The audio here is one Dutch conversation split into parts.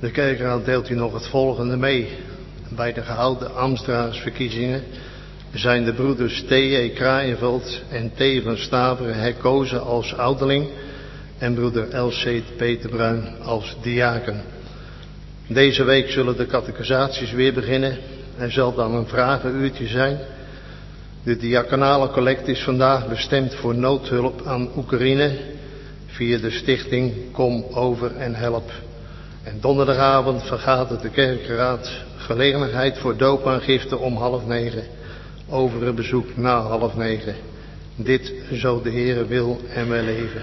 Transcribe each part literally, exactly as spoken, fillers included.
De kerkraad deelt u nog het volgende mee. Bij de gehouden ambtsraadsverkiezingen zijn de broeders T J Kraaienveld en T van Staveren herkozen als ouderling en broeder L C Peter Bruin als diaken. Deze week zullen de catechisaties weer beginnen. Er zal dan een vragenuurtje zijn. De diaconale collect is vandaag bestemd voor noodhulp aan Oekraïne via de stichting Kom Over en Help. En donderdagavond vergadert de kerkraad gelegenheid voor doopaangifte om half negen. Overig bezoek na half negen. Dit zo de Heere wil en wij leven.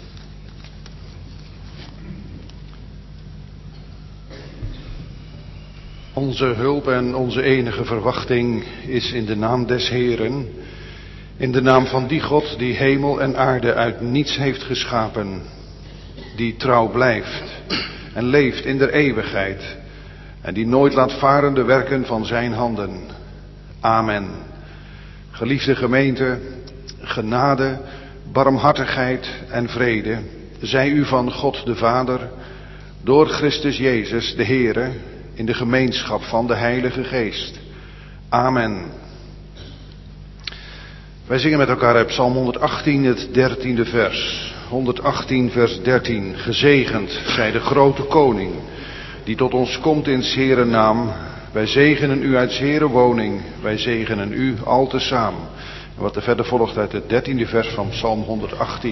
Onze hulp en onze enige verwachting is in de naam des Heeren, in de naam van die God die hemel en aarde uit niets heeft geschapen, die trouw blijft en leeft in der eeuwigheid en die nooit laat varen de werken van zijn handen. Amen. Geliefde gemeente, genade, barmhartigheid en vrede zij u van God de Vader, door Christus Jezus de Heere, in de gemeenschap van de Heilige Geest. Amen. Wij zingen met elkaar uit Psalm honderdachttien, het dertiende vers. honderdachttien, vers dertien. Gezegend zij de grote koning, die tot ons komt in 's Heeren naam. Wij zegenen u uit 's Heeren woning, wij zegenen u al tezamen. En wat er verder volgt uit het dertiende vers van Psalm honderdachttien.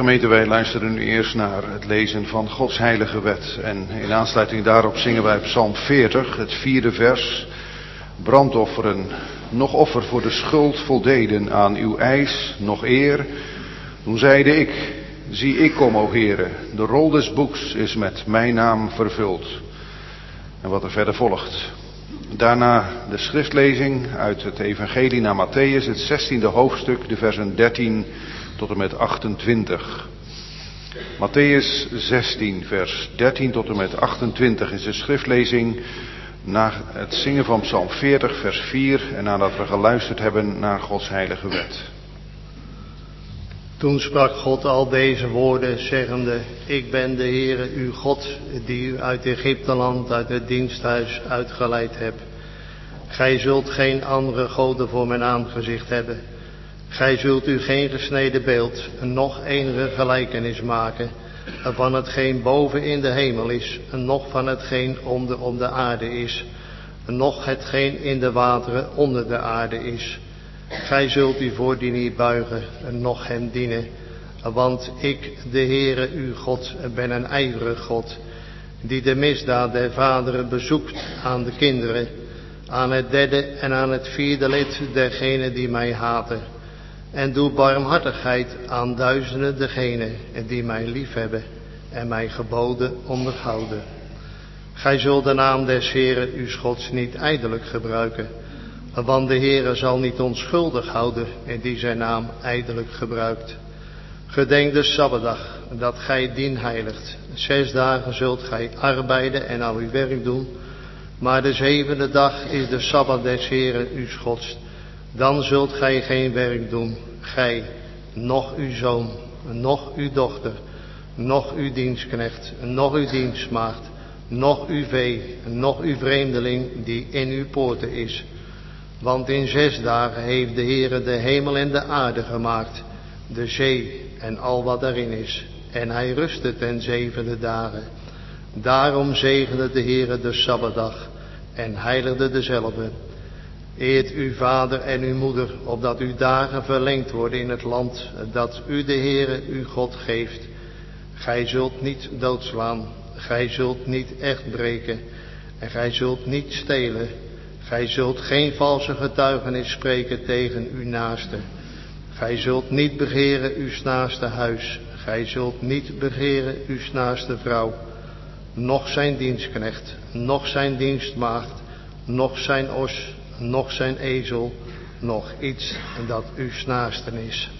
gemeente, wij luisteren nu eerst naar het lezen van Gods heilige wet. En in aansluiting daarop zingen wij Psalm veertig, het vierde vers. Brandofferen, nog offer voor de schuld voldeden aan uw eis, nog eer. Toen zeide ik, zie ik kom, o Heere, de rol des boeks is met mijn naam vervuld. En wat er verder volgt. Daarna de schriftlezing uit het evangelie naar Matthäus, het zestiende hoofdstuk, de versen dertien tot en met achtentwintig. Matthäus zestien, vers dertien tot en met achtentwintig is de schriftlezing na het zingen van Psalm veertig, vers vier en nadat we geluisterd hebben naar Gods heilige wet. Toen sprak God al deze woorden, zeggende, ik ben de Heere uw God, die u uit Egypteland, uit het diensthuis uitgeleid hebt. Gij zult geen andere goden voor mijn aangezicht hebben. Gij zult u geen gesneden beeld, noch enige gelijkenis maken, van hetgeen boven in de hemel is, noch van hetgeen onder op de aarde is, noch hetgeen in de wateren onder de aarde is. Gij zult u voor die niet buigen, noch hem dienen, want ik, de Heere uw God, ben een ijverig God, die de misdaad der vaderen bezoekt aan de kinderen, aan het derde en aan het vierde lid dergenen die mij haten. En doe barmhartigheid aan duizenden degenen die mij liefhebben en mijn geboden onderhouden. Gij zult de naam des Heeren uw Gods niet ijdelijk gebruiken, want de Heere zal niet onschuldig houden die zijn naam ijdelijk gebruikt. Gedenk de Sabbatdag, dat gij dien heiligt. Zes dagen zult gij arbeiden en al uw werk doen, maar de zevende dag is de Sabbat des Heeren uw Gods. Dan zult gij geen werk doen, gij, noch uw zoon, noch uw dochter, noch uw dienstknecht, noch uw dienstmaagd, noch uw vee, noch uw vreemdeling die in uw poorten is. Want in zes dagen heeft de Heere de hemel en de aarde gemaakt, de zee en al wat daarin is. En hij rustte ten zevende dagen. Daarom zegende de Heere de Sabbatdag en heiligde dezelfde. Eert uw vader en uw moeder, opdat uw dagen verlengd worden in het land dat u de Heere uw God geeft. Gij zult niet doodslaan, gij zult niet echt breken en gij zult niet stelen. Gij zult geen valse getuigenis spreken tegen uw naaste. Gij zult niet begeren uw naaste huis. Gij zult niet begeren uw naaste vrouw, noch zijn dienstknecht, noch zijn dienstmaagd, noch zijn os, noch zijn ezel, noch iets dat uw naasten is.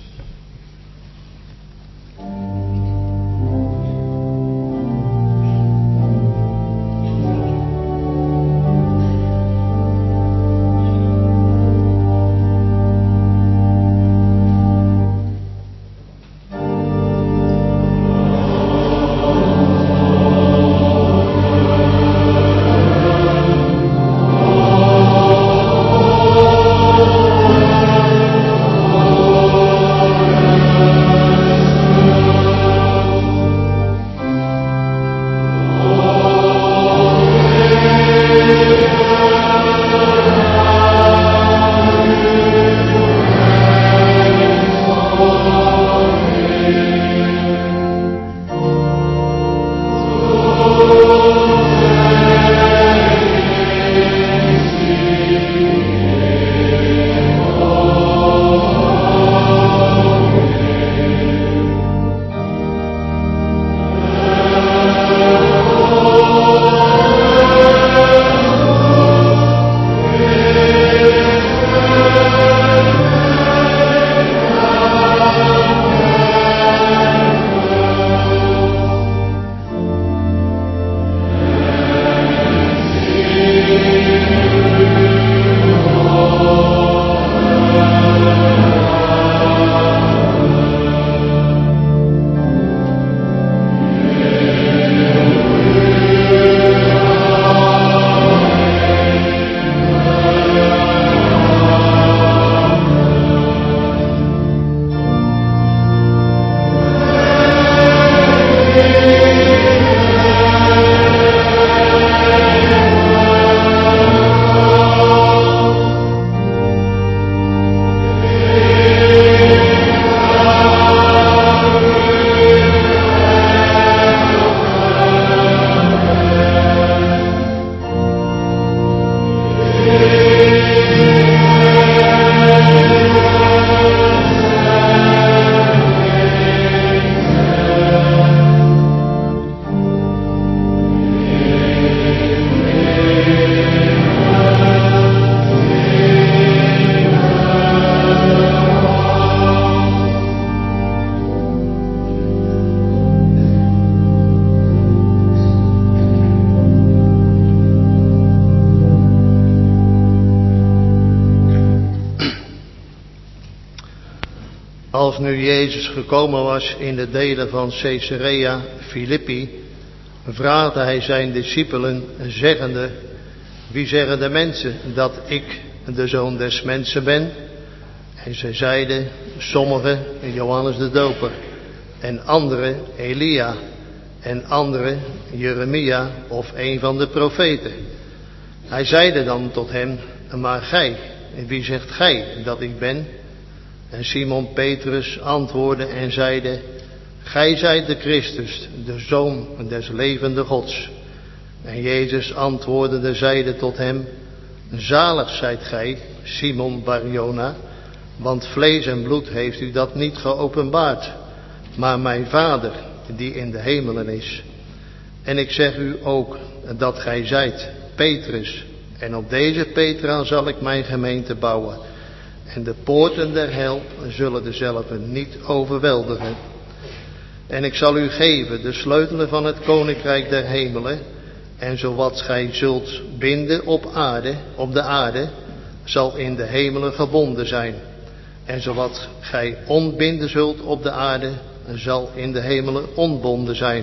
Als nu Jezus gekomen was in de delen van Caesarea Philippi, vraagde hij zijn discipelen zeggende: wie zeggen de mensen dat ik de Zoon des Mensen ben? En zij zeiden, sommigen Johannes de Doper, en anderen Elia, en anderen Jeremia of een van de profeten. Hij zeide dan tot hem: maar gij, wie zegt gij dat ik ben? En Simon Petrus antwoordde en zeide: gij zijt de Christus, de Zoon des levende Gods. En Jezus antwoordende zeide tot hem: zalig zijt gij, Simon Barjona, want vlees en bloed heeft u dat niet geopenbaard, maar mijn Vader die in de hemelen is. En ik zeg u ook dat gij zijt Petrus, en op deze Petra zal ik mijn gemeente bouwen, en de poorten der hel zullen dezelve niet overweldigen. En ik zal u geven de sleutelen van het koninkrijk der hemelen, en zowat gij zult binden op aarde, op de aarde, zal in de hemelen gebonden zijn. En zowat gij ontbinden zult op de aarde, zal in de hemelen ontbonden zijn.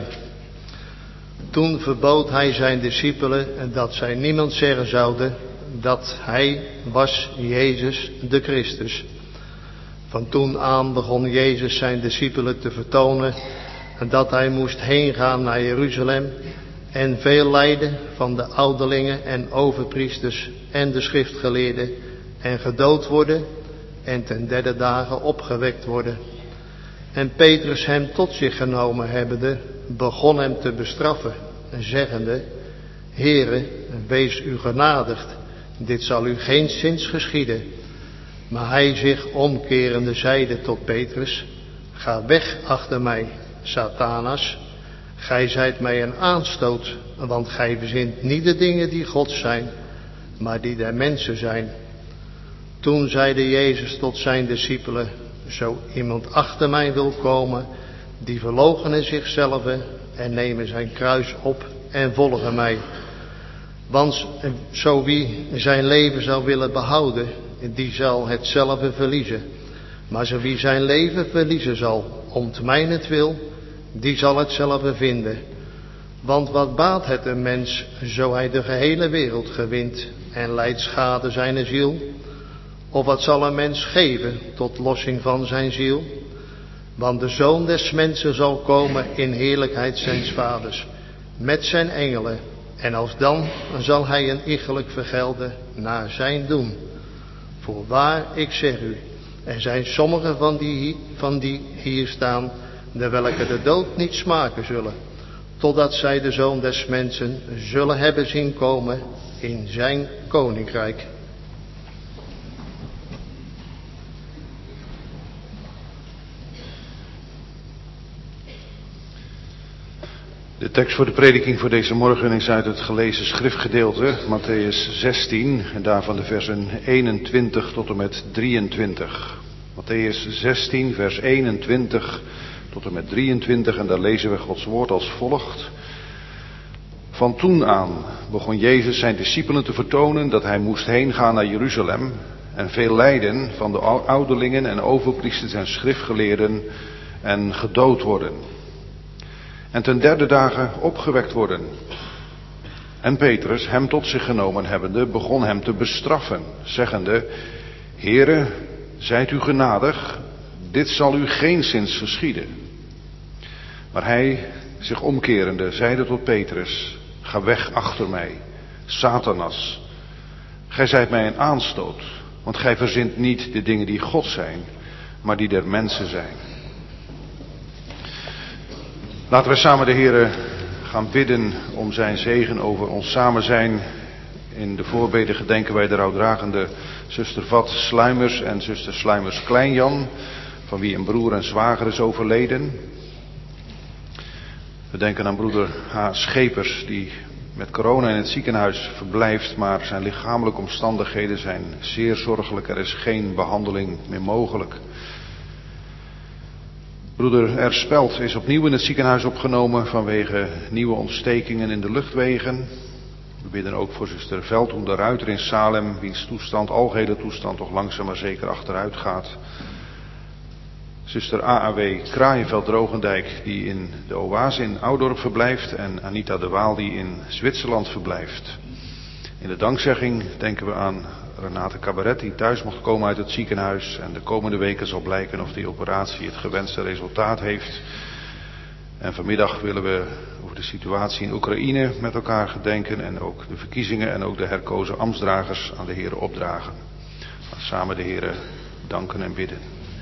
Toen verbood hij zijn discipelen dat zij niemand zeggen zouden dat hij was Jezus de Christus. Van toen aan begon Jezus zijn discipelen te vertonen dat hij moest heen gaan naar Jeruzalem en veel lijden van de ouderlingen en overpriesters en de schriftgeleerden en gedood worden en ten derde dagen opgewekt worden. En Petrus hem tot zich genomen hebbende, begon hem te bestraffen, zeggende: Heere, wees u genadigd, dit zal u geenszins geschieden. Maar hij zich omkerende zeide tot Petrus: ga weg achter mij, Satanas, gij zijt mij een aanstoot, want gij verzint niet de dingen die God zijn, maar die der mensen zijn. Toen zeide Jezus tot zijn discipelen: zo iemand achter mij wil komen, die verloochene zichzelf en nemen zijn kruis op en volgen mij. Want zo wie zijn leven zou willen behouden, die zal hetzelfde verliezen. Maar zo wie zijn leven verliezen zal, om te mijnentwil, die zal hetzelfde vinden. Want wat baat het een mens, zo hij de gehele wereld gewint en lijdt schade zijn ziel? Of wat zal een mens geven tot lossing van zijn ziel? Want de Zoon des Mensen zal komen in heerlijkheid zijns vaders, met zijn engelen. En alsdan zal hij een iegelijk vergelden naar zijn doen. Voorwaar, ik zeg u, er zijn sommigen van die, van die hier staan, de welke de dood niet smaken zullen, totdat zij de Zoon des Mensen zullen hebben zien komen in zijn koninkrijk. De tekst voor de prediking voor deze morgen is uit het gelezen schriftgedeelte, Mattheüs zestien, en daarvan de versen eenentwintig tot en met drieëntwintig. Mattheüs zestien, vers eenentwintig tot en met drieëntwintig, en daar lezen we Gods woord als volgt. Van toen aan begon Jezus zijn discipelen te vertonen dat hij moest heen gaan naar Jeruzalem en veel lijden van de ouderlingen en overpriesters en schriftgeleerden en gedood worden. En ten derde dagen opgewekt worden. En Petrus, hem tot zich genomen hebbende, begon hem te bestraffen, zeggende: Heere, zijt u genadig, dit zal u geenszins geschieden. Maar hij, zich omkerende, zeide tot Petrus: ga weg achter mij, Satanas. Gij zijt mij een aanstoot, want gij verzint niet de dingen die God zijn, maar die der mensen zijn. Laten we samen de Heere gaan bidden om zijn zegen over ons samen zijn. In de voorbeden gedenken wij de rouwdragende zuster Vat Sluimers en zuster Sluimers Kleinjan, van wie een broer en zwager is overleden. We denken aan broeder H. Schepers, die met corona in het ziekenhuis verblijft, maar zijn lichamelijke omstandigheden zijn zeer zorgelijk. Er is geen behandeling meer mogelijk. Broeder R. Spelt is opnieuw in het ziekenhuis opgenomen vanwege nieuwe ontstekingen in de luchtwegen. We bidden ook voor zuster Veldhoen de Ruiter in Salem, wiens toestand, algehele toestand, toch langzaam maar zeker achteruit gaat. zuster A A W Kraaienveld-Drogendijk die in de Oase in Oudorp verblijft en Anita de Waal die in Zwitserland verblijft. In de dankzegging denken we aan Renate Cabaret die thuis mocht komen uit het ziekenhuis en de komende weken zal blijken of die operatie het gewenste resultaat heeft. En vanmiddag willen we over de situatie in Oekraïne met elkaar gedenken en ook de verkiezingen en ook de herkozen ambtsdragers aan de Here opdragen. Laten we samen de Here danken en bidden.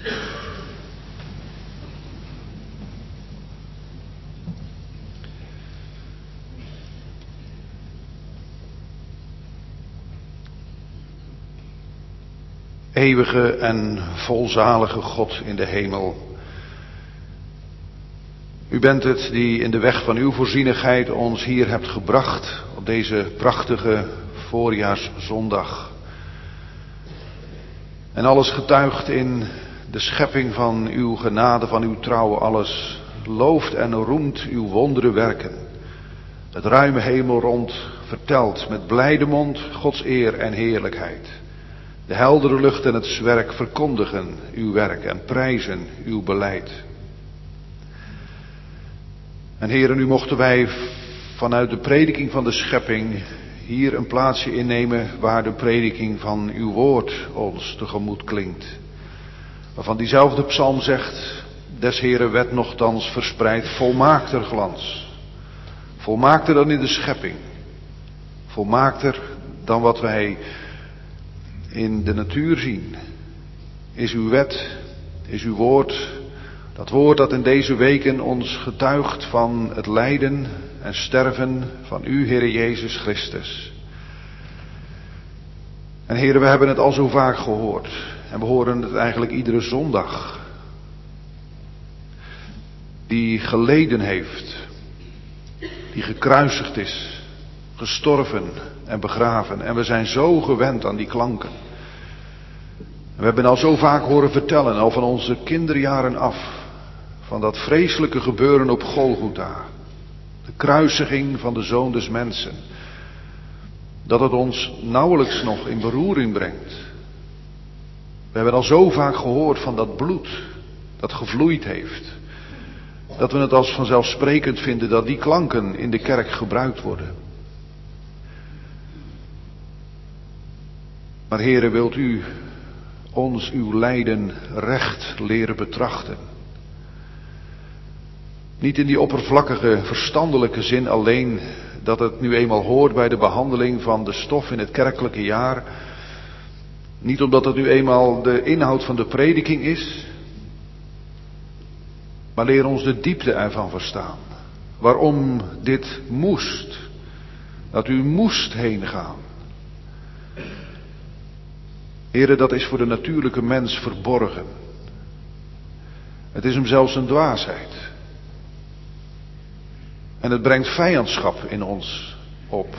Eeuwige en volzalige God in de hemel. U bent het die in de weg van uw voorzienigheid ons hier hebt gebracht op deze prachtige voorjaarszondag. En alles getuigt in de schepping van uw genade, van uw trouw, alles looft en roemt uw wondere werken. Het ruime hemelrond vertelt met blijde mond Gods eer en heerlijkheid. De heldere lucht en het zwerk verkondigen uw werk en prijzen uw beleid. En Heere, nu mochten wij vanuit de prediking van de schepping hier een plaatsje innemen waar de prediking van uw woord ons tegemoet klinkt. Waarvan diezelfde psalm zegt, des Heere wet nochtans verspreidt volmaakter glans. Volmaakter dan in de schepping. Volmaakter dan wat wij in de natuur zien. Is uw wet, is uw woord, dat woord dat in deze weken ons getuigt van het lijden en sterven van u, Heere Jezus Christus. En Heere, we hebben het al zo vaak gehoord en we horen het eigenlijk iedere zondag. Die geleden heeft, die gekruisigd is, gestorven en begraven. En we zijn zo gewend aan die klanken. We hebben al zo vaak horen vertellen, al van onze kinderjaren af, van dat vreselijke gebeuren op Golgotha. De kruisiging van de Zoon des Mensen. Dat het ons nauwelijks nog in beroering brengt. We hebben al zo vaak gehoord van dat bloed dat gevloeid heeft. Dat we het als vanzelfsprekend vinden dat die klanken in de kerk gebruikt worden. Maar Heere, wilt u ons uw lijden recht leren betrachten? Niet in die oppervlakkige, verstandelijke zin alleen, dat het nu eenmaal hoort bij de behandeling van de stof in het kerkelijke jaar. Niet omdat het nu eenmaal de inhoud van de prediking is. Maar leer ons de diepte ervan verstaan. Waarom dit moest. Dat u moest heen gaan. Heren, dat is voor de natuurlijke mens verborgen. Het is hem zelfs een dwaasheid. En het brengt vijandschap in ons op.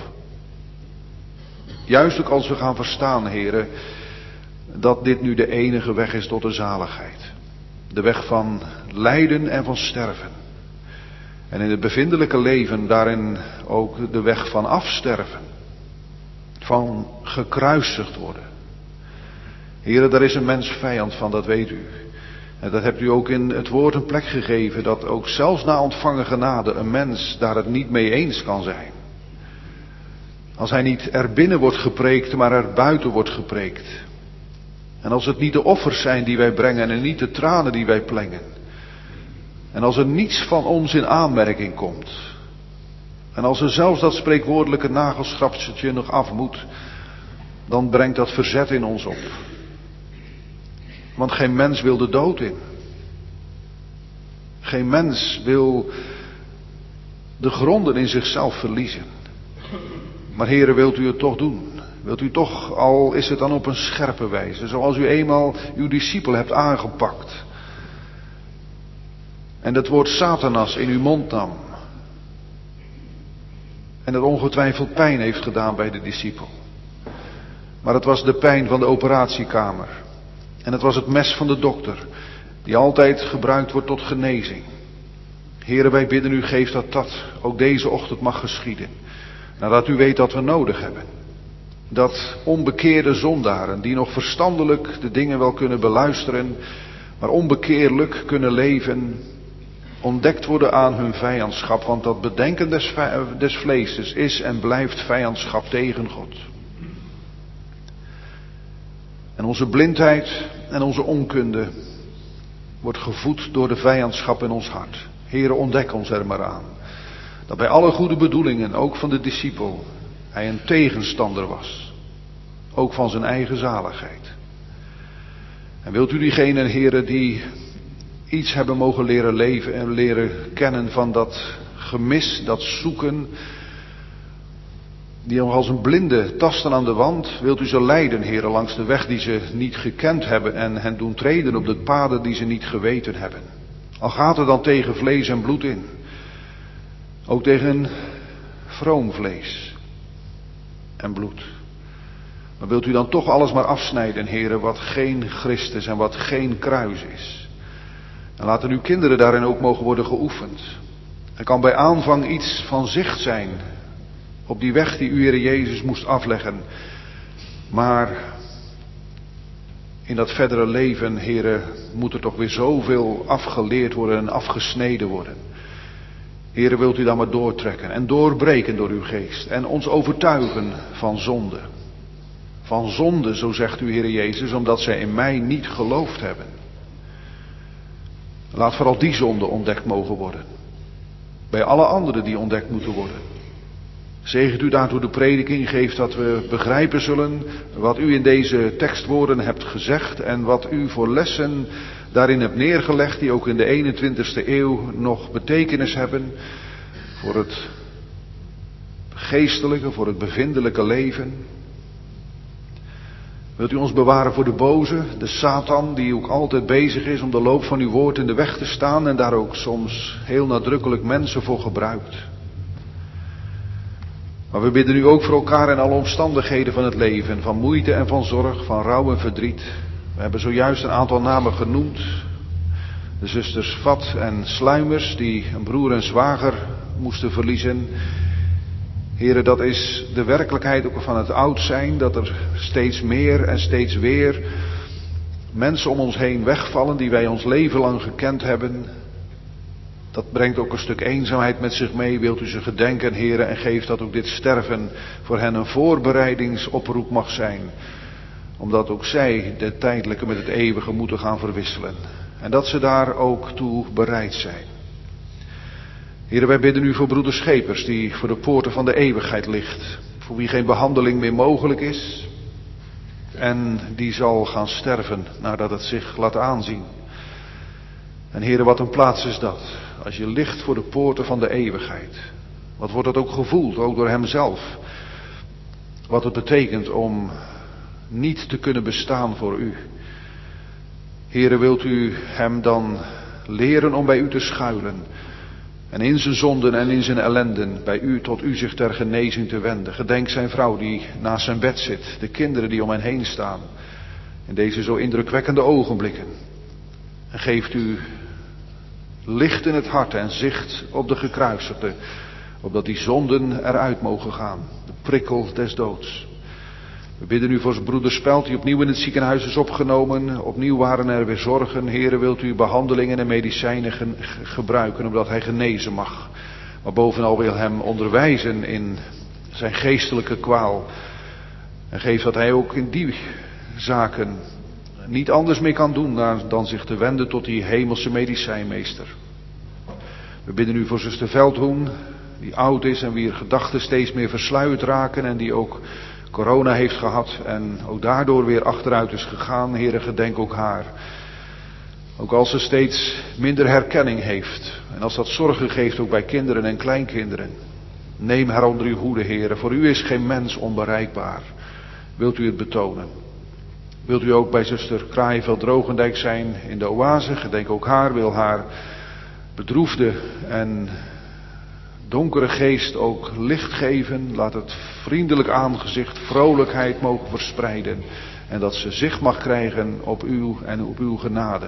Juist ook als we gaan verstaan, heren, dat dit nu de enige weg is tot de zaligheid. De weg van lijden en van sterven. En in het bevindelijke leven daarin ook de weg van afsterven. Van gekruisigd worden. Heren, daar is een mens vijand van, dat weet u. En dat hebt u ook in het woord een plek gegeven, dat ook zelfs na ontvangen genade een mens daar het niet mee eens kan zijn. Als hij niet erbinnen wordt gepreekt, maar er buiten wordt gepreekt. En als het niet de offers zijn die wij brengen en niet de tranen die wij plengen. En als er niets van ons in aanmerking komt. En als er zelfs dat spreekwoordelijke nagelschrapseltje nog af moet, dan brengt dat verzet in ons op. Want geen mens wil de dood in. Geen mens wil de gronden in zichzelf verliezen. Maar Heere, wilt u het toch doen? Wilt u toch, al is het dan op een scherpe wijze, zoals u eenmaal uw discipel hebt aangepakt. En het woord Satanas in uw mond nam. En het ongetwijfeld pijn heeft gedaan bij de discipel. Maar het was de pijn van de operatiekamer. En het was het mes van de dokter, die altijd gebruikt wordt tot genezing. Heere, wij bidden u, geef dat dat ook deze ochtend mag geschieden. Nadat u weet dat we nodig hebben. Dat onbekeerde zondaren, die nog verstandelijk de dingen wel kunnen beluisteren, maar onbekeerlijk kunnen leven, ontdekt worden aan hun vijandschap. Want dat bedenken des, des vleeses is en blijft vijandschap tegen God. En onze blindheid en onze onkunde wordt gevoed door de vijandschap in ons hart. Heere, ontdek ons er maar aan. Dat bij alle goede bedoelingen, ook van de discipel, hij een tegenstander was. Ook van zijn eigen zaligheid. En wilt u diegenen, Heere, die iets hebben mogen leren leven en leren kennen van dat gemis, dat zoeken, die nog als een blinde tasten aan de wand, wilt u ze leiden, Heere, langs de weg die ze niet gekend hebben en hen doen treden op de paden die ze niet geweten hebben. Al gaat het dan tegen vlees en bloed in. Ook tegen vroom vlees en bloed. Maar wilt u dan toch alles maar afsnijden, Heere, wat geen Christus en wat geen kruis is. En laten uw kinderen daarin ook mogen worden geoefend. Er kan bij aanvang iets van zicht zijn op die weg die u, Heere Jezus, moest afleggen. Maar in dat verdere leven, Heere, moet er toch weer zoveel afgeleerd worden en afgesneden worden. Heere, wilt u dan maar doortrekken en doorbreken door uw geest. En ons overtuigen van zonde. Van zonde, zo zegt u, Heere Jezus, omdat zij in mij niet geloofd hebben. Laat vooral die zonde ontdekt mogen worden. Bij alle anderen die ontdekt moeten worden. Zegent u daartoe de prediking, geeft dat we begrijpen zullen wat u in deze tekstwoorden hebt gezegd en wat u voor lessen daarin hebt neergelegd, die ook in de eenentwintigste eeuw nog betekenis hebben voor het geestelijke, voor het bevindelijke leven. Wilt u ons bewaren voor de boze, de Satan, die ook altijd bezig is om de loop van uw woord in de weg te staan en daar ook soms heel nadrukkelijk mensen voor gebruikt. Maar we bidden u ook voor elkaar in alle omstandigheden van het leven, van moeite en van zorg, van rouw en verdriet. We hebben zojuist een aantal namen genoemd. De zusters Vat en Sluimers, die een broer en zwager moesten verliezen. Heren, dat is de werkelijkheid ook van het oud zijn, dat er steeds meer en steeds weer mensen om ons heen wegvallen die wij ons leven lang gekend hebben. Dat brengt ook een stuk eenzaamheid met zich mee. Wilt u ze gedenken, heren, en geef dat ook dit sterven voor hen een voorbereidingsoproep mag zijn. Omdat ook zij de tijdelijke met het eeuwige moeten gaan verwisselen. En dat ze daar ook toe bereid zijn. Heren, wij bidden u voor broeder Schepers, die voor de poorten van de eeuwigheid ligt. Voor wie geen behandeling meer mogelijk is. En die zal gaan sterven nadat het zich laat aanzien. En heren, wat een plaats is dat. Als je ligt voor de poorten van de eeuwigheid. Wat wordt dat ook gevoeld, ook door hemzelf. Wat het betekent om niet te kunnen bestaan voor u. Heren, wilt u hem dan leren om bij u te schuilen. En in zijn zonden en in zijn ellenden bij u tot u zich ter genezing te wenden. Gedenk zijn vrouw die naast zijn bed zit. De kinderen die om hen heen staan. In deze zo indrukwekkende ogenblikken. En geeft u licht in het hart en zicht op de gekruisigde. Opdat die zonden eruit mogen gaan. De prikkel des doods. We bidden u voor zijn broeder Speld die opnieuw in het ziekenhuis is opgenomen. Opnieuw waren er weer zorgen. Heren, wilt u behandelingen en medicijnen ge- gebruiken opdat hij genezen mag. Maar bovenal wil hem onderwijzen in zijn geestelijke kwaal. En geef dat hij ook in die zaken niet anders meer kan doen dan zich te wenden tot die hemelse medicijnmeester. We bidden u voor zuster Veldhoen, die oud is en wier gedachten steeds meer versluierd raken en die ook corona heeft gehad en ook daardoor weer achteruit is gegaan. Heere, gedenk ook haar. Ook als ze steeds minder herkenning heeft en als dat zorgen geeft ook bij kinderen en kleinkinderen. Neem haar onder uw hoede, Heere, voor u is geen mens onbereikbaar. Wilt u het betonen? Wilt u ook bij zuster Kraaienveld-Drogendijk zijn in de oase? Gedenk ook haar, wil haar bedroefde en donkere geest ook licht geven. Laat het vriendelijk aangezicht vrolijkheid mogen verspreiden. En dat ze zicht mag krijgen op uw en op uw genade.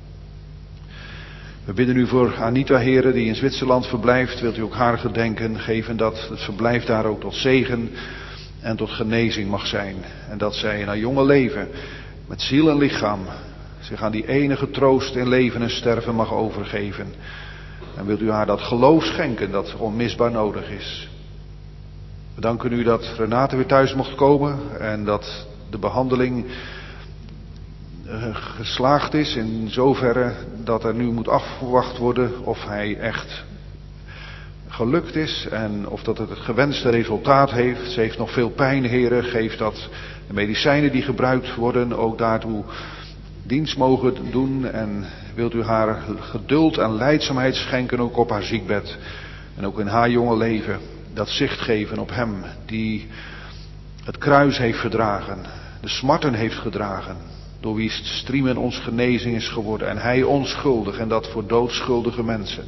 We bidden u voor Anita, Heren, die in Zwitserland verblijft. Wilt u ook haar gedenken, geven dat het verblijf daar ook tot zegen en tot genezing mag zijn. En dat zij in haar jonge leven met ziel en lichaam zich aan die enige troost in leven en sterven mag overgeven. En wilt u haar dat geloof schenken dat onmisbaar nodig is. We danken u dat Renate weer thuis mocht komen en dat de behandeling uh, geslaagd is in zoverre dat er nu moet afgewacht worden of hij echt gelukt is en of dat het het gewenste resultaat heeft. Ze heeft nog veel pijn, heren. Geef dat de medicijnen die gebruikt worden ook daartoe dienst mogen doen. En wilt u haar geduld en lijdzaamheid schenken ook op haar ziekbed. En ook in haar jonge leven dat zicht geven op hem die het kruis heeft verdragen. De smarten heeft gedragen. Door wie striemen ons genezing is geworden. En hij onschuldig en dat voor doodschuldige mensen.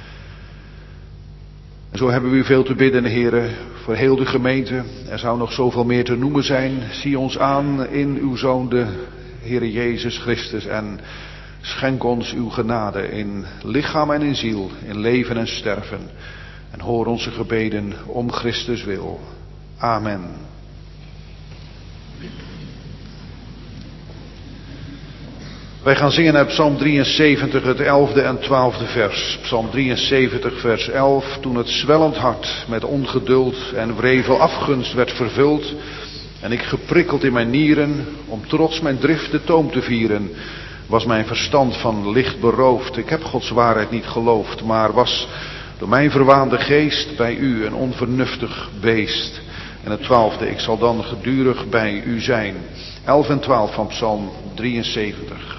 En zo hebben we u veel te bidden, heren, voor heel de gemeente. Er zou nog zoveel meer te noemen zijn. Zie ons aan in uw Zoon, de Heere Jezus Christus. En schenk ons uw genade in lichaam en in ziel, in leven en sterven. En hoor onze gebeden om Christus wil. Amen. Wij gaan zingen uit Psalm drieënzeventig, het elfde en twaalfde vers. Psalm drieënzeventig, vers elf. Toen het zwellend hart met ongeduld en wrevel afgunst werd vervuld, en ik geprikkeld in mijn nieren, om trots mijn drift de toom te vieren, was mijn verstand van licht beroofd. Ik heb Gods waarheid niet geloofd, maar was door mijn verwaande geest bij u een onvernuftig beest. En het twaalfde, ik zal dan gedurig bij u zijn. elf en twaalf van Psalm drieënzeventig.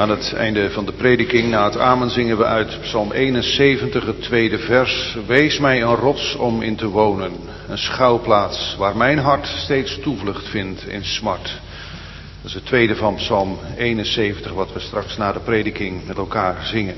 Aan het einde van de prediking, na het amen, zingen we uit Psalm eenenzeventig, het tweede vers. Wees mij een rots om in te wonen, een schuilplaats waar mijn hart steeds toevlucht vindt in smart. Dat is het tweede van Psalm eenenzeventig, wat we straks na de prediking met elkaar zingen.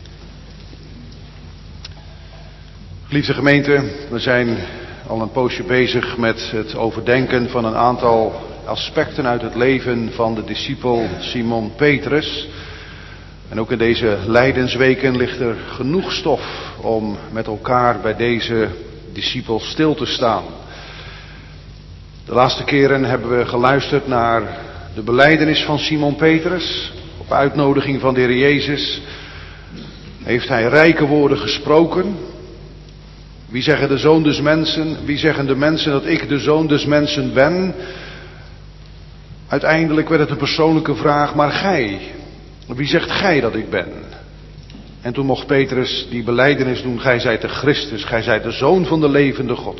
Geliefde gemeente, we zijn al een poosje bezig met het overdenken van een aantal aspecten uit het leven van de discipel Simon Petrus. En ook in deze lijdensweken ligt er genoeg stof om met elkaar bij deze discipel stil te staan. De laatste keren hebben we geluisterd naar de belijdenis van Simon Petrus. Op uitnodiging van de Heer Jezus heeft hij rijke woorden gesproken. Wie zeggen de zoon des mensen, wie zeggen de mensen dat ik de zoon des mensen ben? Uiteindelijk werd het een persoonlijke vraag, maar gij, wie zegt gij dat ik ben? En toen mocht Petrus die belijdenis doen, gij zijt de Christus, gij zijt de zoon van de levende God.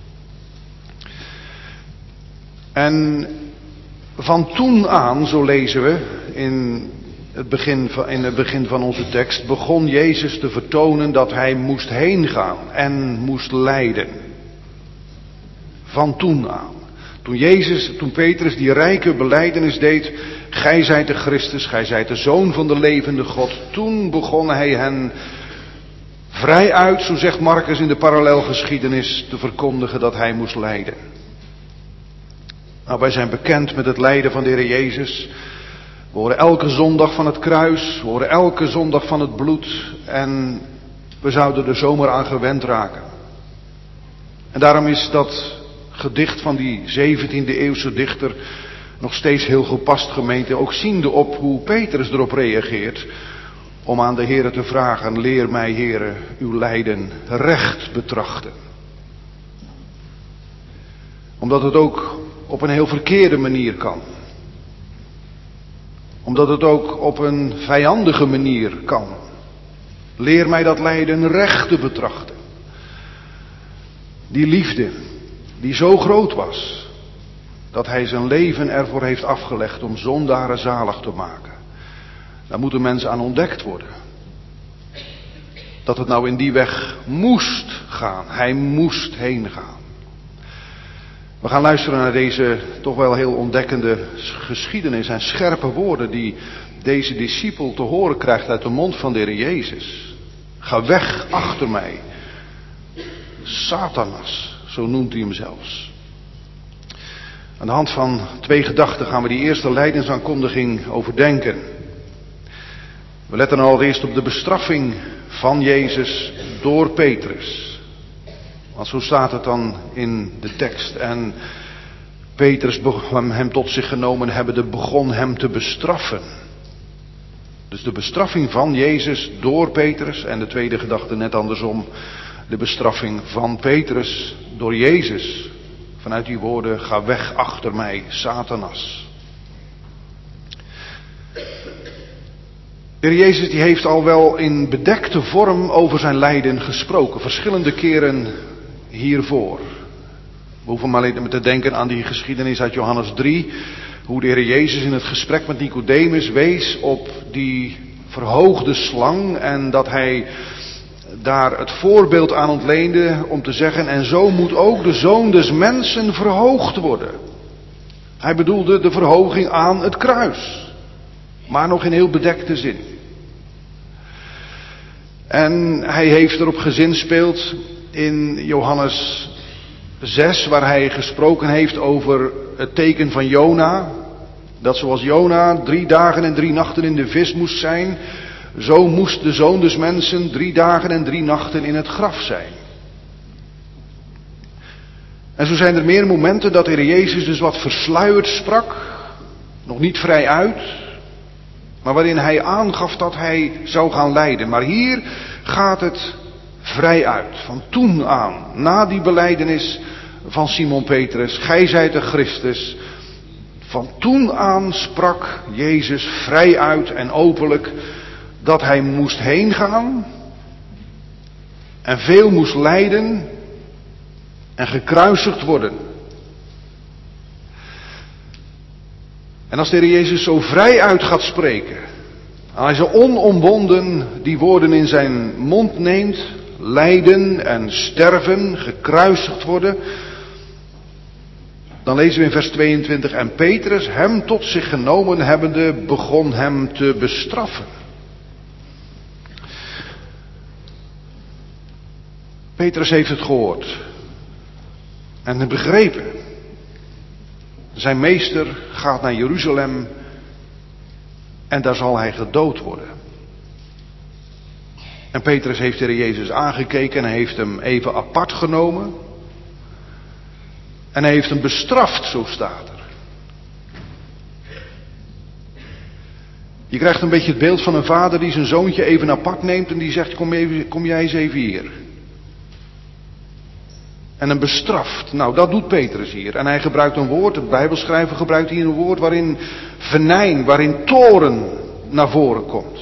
En van toen aan, zo lezen we in het begin van, in het begin van onze tekst, begon Jezus te vertonen dat hij moest heen gaan en moest lijden. Van toen aan. Toen Jezus, toen Petrus die rijke belijdenis deed, gij zijt de Christus, gij zijt de zoon van de levende God. Toen begon hij hen vrij uit, zo zegt Marcus in de parallelgeschiedenis, te verkondigen dat hij moest lijden. Nou, wij zijn bekend met het lijden van de Heer Jezus. We horen elke zondag van het kruis, we horen elke zondag van het bloed en we zouden er zomaar aan gewend raken. En daarom is dat gedicht van die zeventiende eeuwse dichter nog steeds heel gepast, gemeente, ook ziende op hoe Petrus erop reageert, om aan de Heere te vragen, leer mij, Heere, uw lijden recht betrachten. Omdat het ook op een heel verkeerde manier kan. Omdat het ook op een vijandige manier kan. Leer mij dat lijden recht te betrachten. Die liefde, die zo groot was, dat hij zijn leven ervoor heeft afgelegd om zondaren zalig te maken. Daar moeten mensen aan ontdekt worden. Dat het nou in die weg moest gaan. Hij moest heen gaan. We gaan luisteren naar deze toch wel heel ontdekkende geschiedenis en scherpe woorden die deze discipel te horen krijgt uit de mond van de Heer Jezus. Ga weg achter mij. Satanas, zo noemt hij hem zelfs. Aan de hand van twee gedachten gaan we die eerste lijdensaankondiging overdenken. We letten allereerst op de bestraffing van Jezus door Petrus. Want zo staat het dan in de tekst. En Petrus begon hem tot zich genomen hebbende, begon hem te bestraffen. Dus de bestraffing van Jezus door Petrus. En de tweede gedachte net andersom. De bestraffing van Petrus door Jezus. Vanuit die woorden, ga weg achter mij, Satanas. De Heer Jezus die heeft al wel in bedekte vorm over zijn lijden gesproken. Verschillende keren hiervoor. We hoeven maar alleen te denken aan die geschiedenis uit Johannes drie. Hoe de Heer Jezus in het gesprek met Nicodemus wees op die verhoogde slang. En dat hij daar het voorbeeld aan ontleende om te zeggen, en zo moet ook de Zoon des Mensen verhoogd worden. Hij bedoelde de verhoging aan het kruis. Maar nog in heel bedekte zin. En hij heeft erop gezinspeeld in Johannes zes, waar hij gesproken heeft over het teken van Jona. Dat zoals Jona drie dagen en drie nachten in de vis moest zijn, zo moest de Zoon des Mensen drie dagen en drie nachten in het graf zijn. En zo zijn er meer momenten dat de Heer Jezus dus wat versluierd sprak, nog niet vrij uit, maar waarin hij aangaf dat hij zou gaan lijden. Maar hier gaat het vrij uit, van toen aan, na die belijdenis van Simon Petrus, gij zijt de Christus. Van toen aan sprak Jezus vrij uit en openlijk dat hij moest heen gaan en veel moest lijden en gekruisigd worden. En als de Heer Jezus zo vrij uit gaat spreken, Als hij onomwonden die woorden in zijn mond neemt, lijden en sterven, gekruisigd worden, dan lezen we in vers tweeëntwintig, en Petrus, hem tot zich genomen hebbende, begon hem te bestraffen. Petrus heeft het gehoord en begrepen. Zijn meester gaat naar Jeruzalem en daar zal hij gedood worden. En Petrus heeft de Heer Jezus aangekeken en hij heeft hem even apart genomen. En hij heeft hem bestraft, zo staat er. Je krijgt een beetje het beeld van een vader die zijn zoontje even apart neemt en die zegt, kom, even, kom jij eens even hier. En hem bestraft. Nou, dat doet Petrus hier. En hij gebruikt een woord, de Bijbelschrijver gebruikt hier een woord waarin venijn, waarin toorn naar voren komt.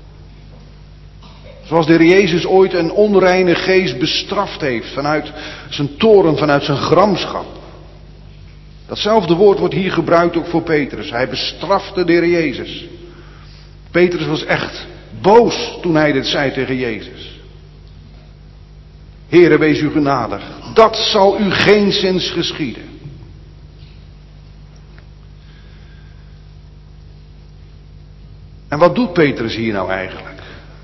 Zoals de Heer Jezus ooit een onreine geest bestraft heeft vanuit zijn toorn, vanuit zijn gramschap. Datzelfde woord wordt hier gebruikt ook voor Petrus. Hij bestrafte de Heer Jezus. Petrus was echt boos toen hij dit zei tegen Jezus. Heere, wees u genadig. Dat zal u geenszins geschieden. En wat doet Petrus hier nou eigenlijk?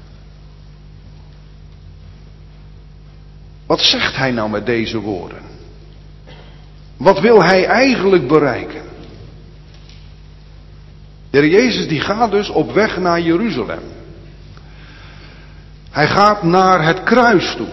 Wat zegt hij nou met deze woorden? Wat wil hij eigenlijk bereiken? De Heer Jezus die gaat dus op weg naar Jeruzalem. Hij gaat naar het kruis toe.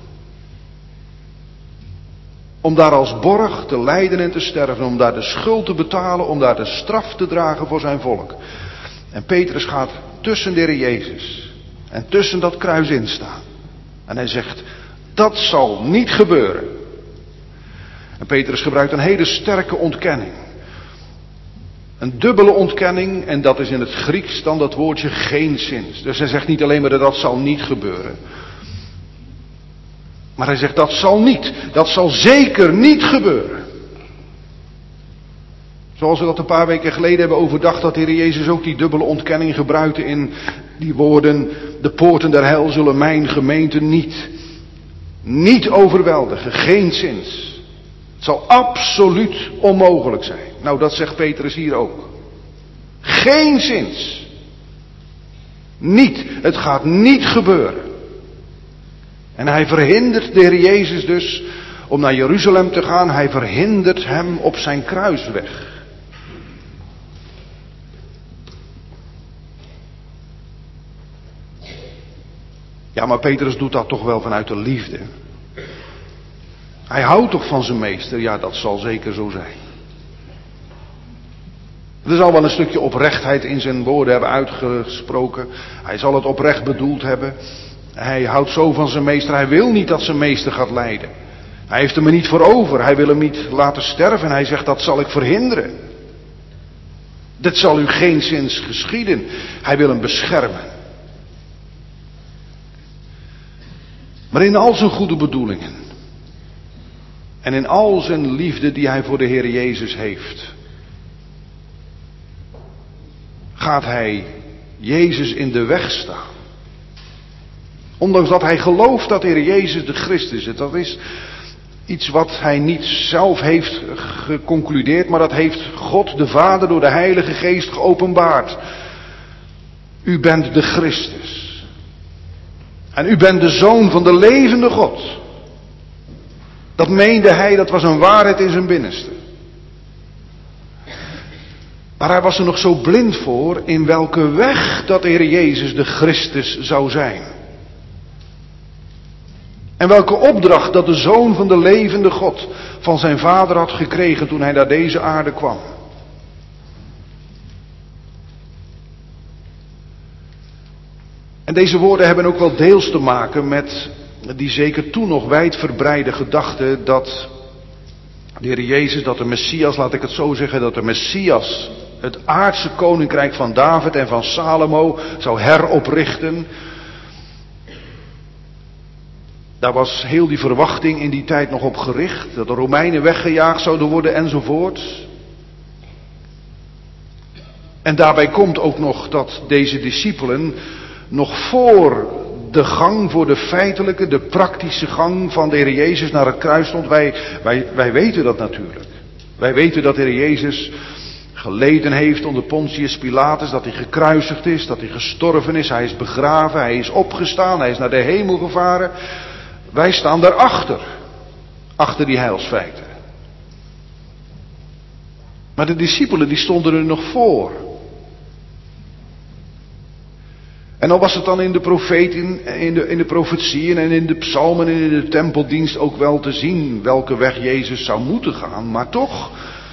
Om daar als borg te lijden en te sterven. Om daar de schuld te betalen. Om daar de straf te dragen voor zijn volk. En Petrus gaat tussen de Heer Jezus. En tussen dat kruis in staan. En hij zegt, dat zal niet gebeuren. En Petrus gebruikt een hele sterke ontkenning. Een dubbele ontkenning, en dat is in het Grieks dan dat woordje geenszins. Dus hij zegt niet alleen maar dat dat zal niet gebeuren. Maar hij zegt dat zal niet, dat zal zeker niet gebeuren. Zoals we dat een paar weken geleden hebben overdacht, dat de Heer Jezus ook die dubbele ontkenning gebruikte in die woorden, de poorten der hel zullen mijn gemeente niet, niet overweldigen, geenszins. Het zal absoluut onmogelijk zijn. Nou, dat zegt Petrus hier ook. Geenszins. Niet. Het gaat niet gebeuren. En hij verhindert de Heer Jezus dus om naar Jeruzalem te gaan. Hij verhindert hem op zijn kruisweg. Ja, maar Petrus doet dat toch wel vanuit de liefde. Hij houdt toch van zijn meester? Ja, dat zal zeker zo zijn. Er zal wel een stukje oprechtheid in zijn woorden hebben uitgesproken. Hij zal het oprecht bedoeld hebben. Hij houdt zo van zijn meester. Hij wil niet dat zijn meester gaat lijden. Hij heeft hem er niet voor over. Hij wil hem niet laten sterven. En hij zegt, dat zal ik verhinderen. Dit zal u geenszins geschieden. Hij wil hem beschermen. Maar in al zijn goede bedoelingen. En in al zijn liefde die hij voor de Heer Jezus heeft. Gaat hij Jezus in de weg staan. Ondanks dat hij gelooft dat de Heer Jezus de Christus is. Dat is iets wat hij niet zelf heeft geconcludeerd. Maar dat heeft God de Vader door de Heilige Geest geopenbaard. U bent de Christus. En u bent de Zoon van de levende God. Dat meende hij, dat was een waarheid in zijn binnenste. Maar hij was er nog zo blind voor in welke weg dat de Heer Jezus de Christus zou zijn. En welke opdracht dat de Zoon van de levende God van zijn vader had gekregen toen hij naar deze aarde kwam. En deze woorden hebben ook wel deels te maken met die zeker toen nog wijdverbreide gedachte dat de Heer Jezus, dat de Messias, laat ik het zo zeggen, dat de Messias het aardse koninkrijk van David en van Salomo zou heroprichten. Daar was heel die verwachting in die tijd nog op gericht, dat de Romeinen weggejaagd zouden worden enzovoort. En daarbij komt ook nog dat deze discipelen nog voor de gang, voor de feitelijke, de praktische gang van de Heer Jezus naar het kruis stond. Wij, wij, wij weten dat natuurlijk. Wij weten dat de Heer Jezus geleden heeft onder Pontius Pilatus, dat hij gekruisigd is, dat hij gestorven is, hij is begraven, hij is opgestaan, hij is naar de hemel gevaren. Wij staan daarachter, achter die heilsfeiten. Maar de discipelen die stonden er nog voor. En al was het dan in de profeten, in de, in de profetieën en in de psalmen en in de tempeldienst ook wel te zien welke weg Jezus zou moeten gaan, maar toch,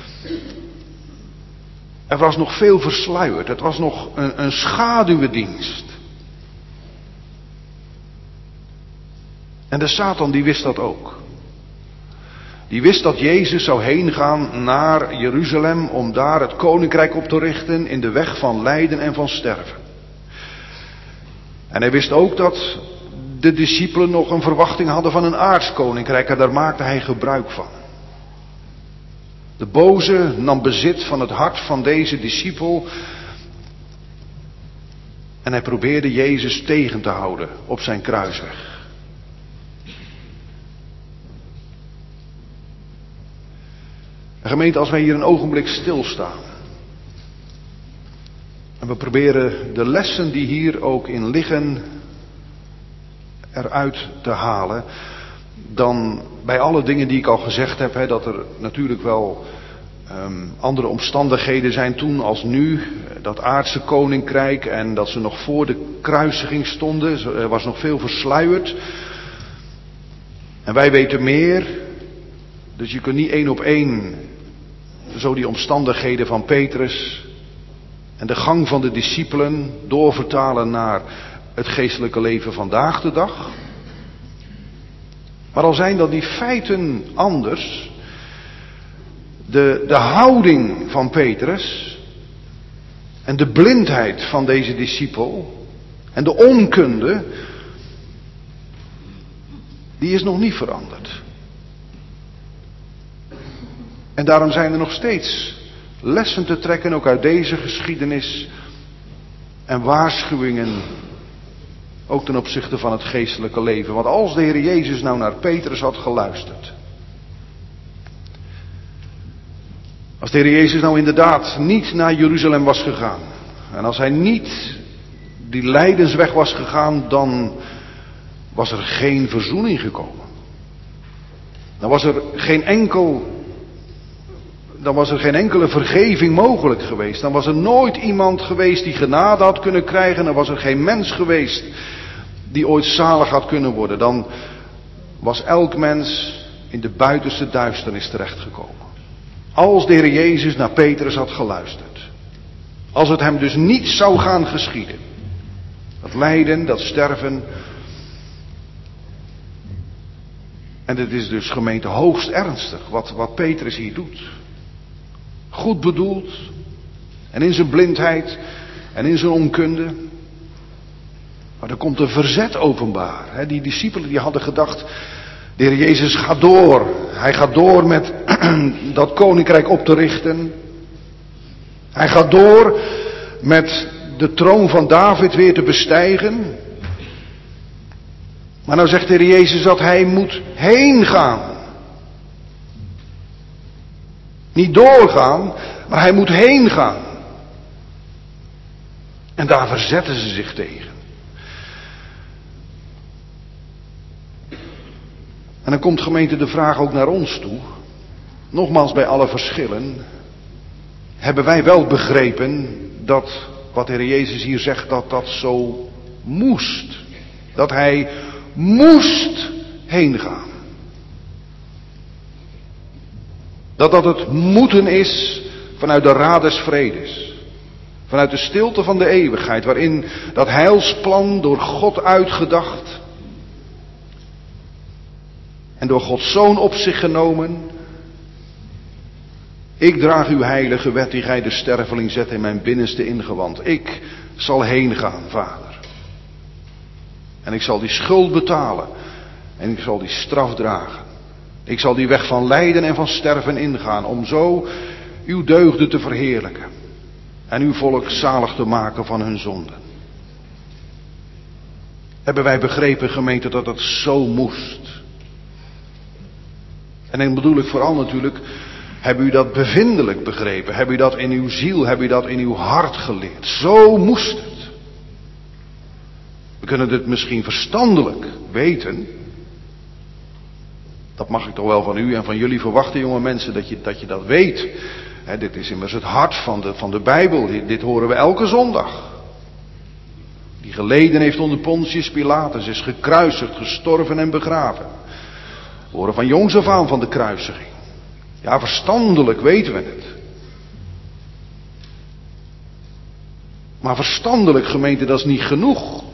er was nog veel versluierd. Het was nog een, een schaduwendienst. En de Satan die wist dat ook. Die wist dat Jezus zou heen gaan naar Jeruzalem om daar het koninkrijk op te richten in de weg van lijden en van sterven. En hij wist ook dat de discipelen nog een verwachting hadden van een aards koninkrijk en daar maakte hij gebruik van. De boze nam bezit van het hart van deze discipel en hij probeerde Jezus tegen te houden op zijn kruisweg. En gemeente, als wij hier een ogenblik stilstaan en we proberen de lessen die hier ook in liggen eruit te halen, dan bij alle dingen die ik al gezegd heb, hè, dat er natuurlijk wel um, andere omstandigheden zijn toen als nu, dat aardse koninkrijk en dat ze nog voor de kruisiging stonden, er was nog veel versluierd. En wij weten meer, dus je kunt niet één op één zo die omstandigheden van Petrus en de gang van de discipelen doorvertalen naar het geestelijke leven vandaag de dag. Maar al zijn dan die feiten anders, de, de houding van Petrus en de blindheid van deze discipel en de onkunde, die is nog niet veranderd. En daarom zijn er nog steeds lessen te trekken, ook uit deze geschiedenis, en waarschuwingen, ook ten opzichte van het geestelijke leven. Want als de Heer Jezus nou naar Petrus had geluisterd, als de Heer Jezus nou inderdaad niet naar Jeruzalem was gegaan, en als hij niet die lijdensweg was gegaan, dan was er geen verzoening gekomen. Dan was er geen enkel Dan was er geen enkele vergeving mogelijk geweest. Dan was er nooit iemand geweest die genade had kunnen krijgen. Dan was er geen mens geweest die ooit zalig had kunnen worden. Dan was elk mens in de buitenste duisternis terechtgekomen. Als de Heer Jezus naar Petrus had geluisterd. Als het hem dus niet zou gaan geschieden. Dat lijden, dat sterven. En het is dus, gemeente, hoogst ernstig wat, wat Petrus hier doet. Goed bedoeld. En in zijn blindheid. En in zijn onkunde. Maar er komt een verzet openbaar. He, die discipelen die hadden gedacht, de Heer Jezus gaat door. Hij gaat door met dat koninkrijk op te richten. Hij gaat door met de troon van David weer te bestijgen. Maar nou zegt de Heer Jezus dat hij moet heen gaan. Niet doorgaan, maar hij moet heen gaan. En daar verzetten ze zich tegen. En dan komt, gemeente, de vraag ook naar ons toe. Nogmaals, bij alle verschillen. Hebben wij wel begrepen dat wat de Heer Jezus hier zegt, dat dat zo moest. Dat hij moest heen gaan. Dat dat het moeten is vanuit de Raad des Vredes. Vanuit de stilte van de eeuwigheid, waarin dat heilsplan door God uitgedacht en door Gods Zoon op zich genomen. Ik draag uw heilige wet die gij de sterveling zet in mijn binnenste ingewand. Ik zal heen gaan, Vader. En ik zal die schuld betalen. En ik zal die straf dragen. Ik zal die weg van lijden en van sterven ingaan. Om zo uw deugden te verheerlijken. en uw volk zalig te maken van hun zonden. Hebben wij begrepen, gemeente, dat het zo moest? En dan bedoel ik vooral natuurlijk, hebben u dat bevindelijk begrepen? Hebben u dat in uw ziel, hebben u dat in uw hart geleerd? Zo moest het. We kunnen het misschien verstandelijk weten. Dat mag ik toch wel van u en van jullie verwachten, jonge mensen, dat je dat, je dat weet. He, dit is immers het hart van de, van de Bijbel. Dit, dit horen we elke zondag. Die geleden heeft onder Pontius Pilatus, is gekruisigd, gestorven en begraven. We horen van jongs af aan van de kruisiging. Ja, verstandelijk weten we het. Maar verstandelijk, gemeente, dat is niet genoeg.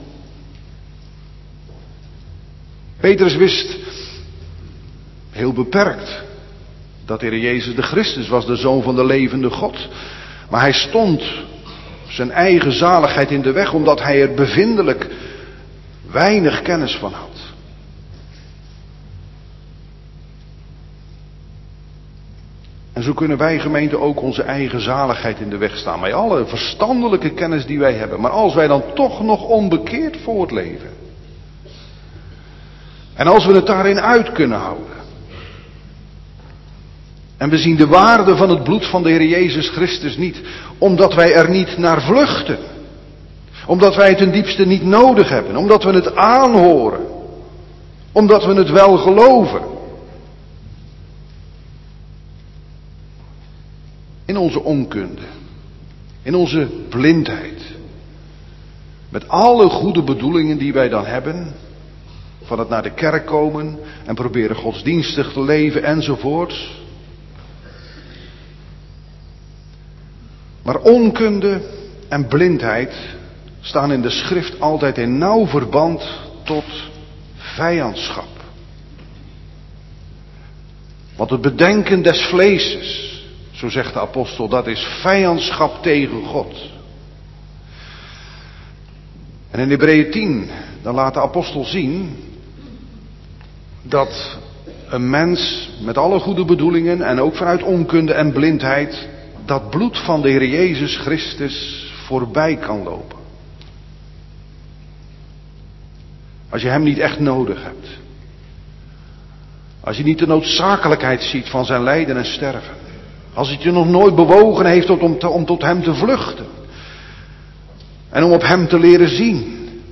Petrus wist heel beperkt dat de Heer Jezus de Christus was, de Zoon van de levende God. Maar hij stond zijn eigen zaligheid in de weg, omdat hij er bevindelijk weinig kennis van had. En zo kunnen wij, gemeente, ook onze eigen zaligheid in de weg staan. Bij alle verstandelijke kennis die wij hebben. Maar als wij dan toch nog onbekeerd voortleven. En als we het daarin uit kunnen houden. En we zien de waarde van het bloed van de Heer Jezus Christus niet. Omdat wij er niet naar vluchten. Omdat wij het ten diepste niet nodig hebben. Omdat we het aanhoren. Omdat we het wel geloven. In onze onkunde. In onze blindheid. Met alle goede bedoelingen die wij dan hebben. Van het naar de kerk komen en proberen godsdienstig te leven enzovoort. Maar onkunde en blindheid staan in de schrift altijd in nauw verband tot vijandschap. Want het bedenken des vleeses, zo zegt de apostel, dat is vijandschap tegen God. En in Hebreeën tien, dan laat de apostel zien dat een mens met alle goede bedoelingen en ook vanuit onkunde en blindheid dat bloed van de Heer Jezus Christus voorbij kan lopen. Als je hem niet echt nodig hebt. Als je niet de noodzakelijkheid ziet van zijn lijden en sterven. Als het je nog nooit bewogen heeft om, te, om tot hem te vluchten. En om op hem te leren zien.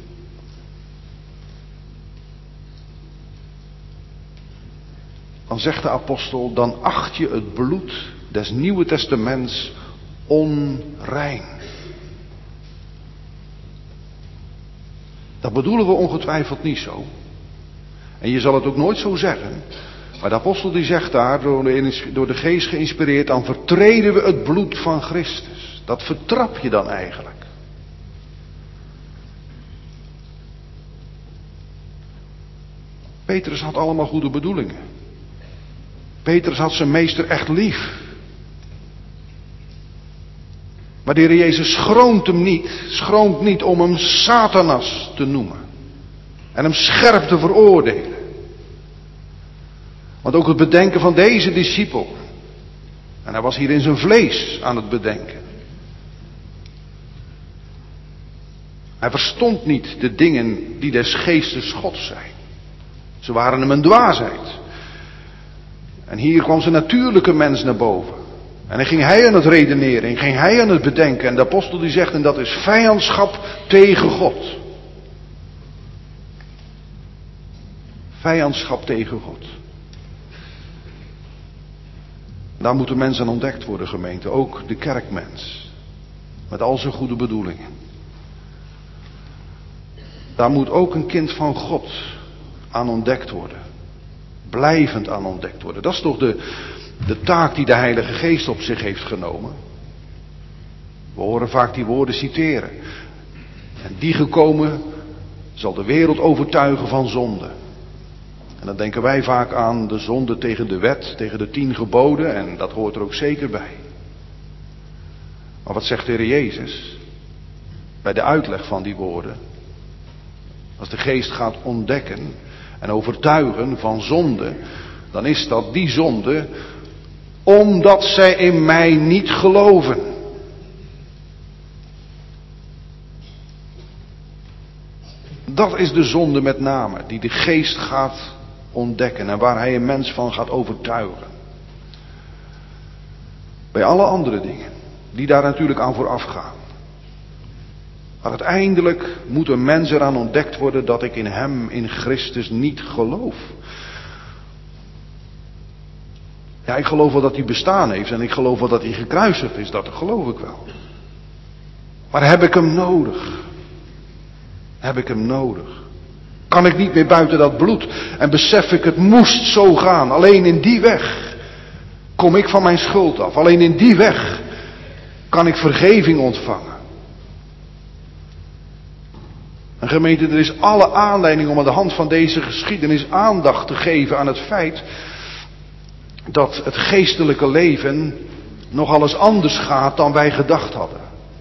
Dan zegt de apostel, dan acht je het bloed des Nieuwe Testaments onrein. Dat bedoelen we ongetwijfeld niet zo. En je zal het ook nooit zo zeggen. Maar de apostel die zegt daar, door de, door de geest geïnspireerd, dan vertreden we het bloed van Christus. Dat vertrap je dan eigenlijk. Petrus had allemaal goede bedoelingen. Petrus had zijn meester echt lief. Maar de Heer Jezus schroomt hem niet, schroomt niet om hem Satanas te noemen. En hem scherp te veroordelen. Want ook het bedenken van deze discipel. En hij was hier in zijn vlees aan het bedenken. Hij verstond niet de dingen die des geestes Gods zijn. Ze waren hem een dwaasheid. En hier kwam zijn natuurlijke mens naar boven. En dan ging hij aan het redeneren, en ging hij aan het bedenken. En de apostel die zegt, en dat is vijandschap tegen God. Vijandschap tegen God. Daar moet de mens aan ontdekt worden, gemeente. Ook de kerkmens. Met al zijn goede bedoelingen. Daar moet ook een kind van God aan ontdekt worden. Blijvend aan ontdekt worden. Dat is toch de, de taak die de Heilige Geest op zich heeft genomen. We horen vaak die woorden citeren. En die gekomen zal de wereld overtuigen van zonde. En dan denken wij vaak aan de zonde tegen de wet, tegen de tien geboden. En dat hoort er ook zeker bij. Maar wat zegt de Heer Jezus? Bij de uitleg van die woorden. Als de Geest gaat ontdekken en overtuigen van zonde, dan is dat die zonde omdat zij in mij niet geloven. Dat is de zonde met name, die de geest gaat ontdekken en waar hij een mens van gaat overtuigen. Bij alle andere dingen, die daar natuurlijk aan vooraf gaan. Maar uiteindelijk moet een mens eraan ontdekt worden dat ik in hem, in Christus, niet geloof. Ja, ik geloof wel dat hij bestaan heeft en ik geloof wel dat hij gekruisigd is, dat geloof ik wel. Maar heb ik hem nodig? Heb ik hem nodig? Kan ik niet meer buiten dat bloed en besef ik het moest zo gaan. Alleen in die weg kom ik van mijn schuld af. Alleen in die weg kan ik vergeving ontvangen. En gemeente, er is alle aanleiding om aan de hand van deze geschiedenis aandacht te geven aan het feit dat het geestelijke leven nogal eens anders gaat dan wij gedacht hadden.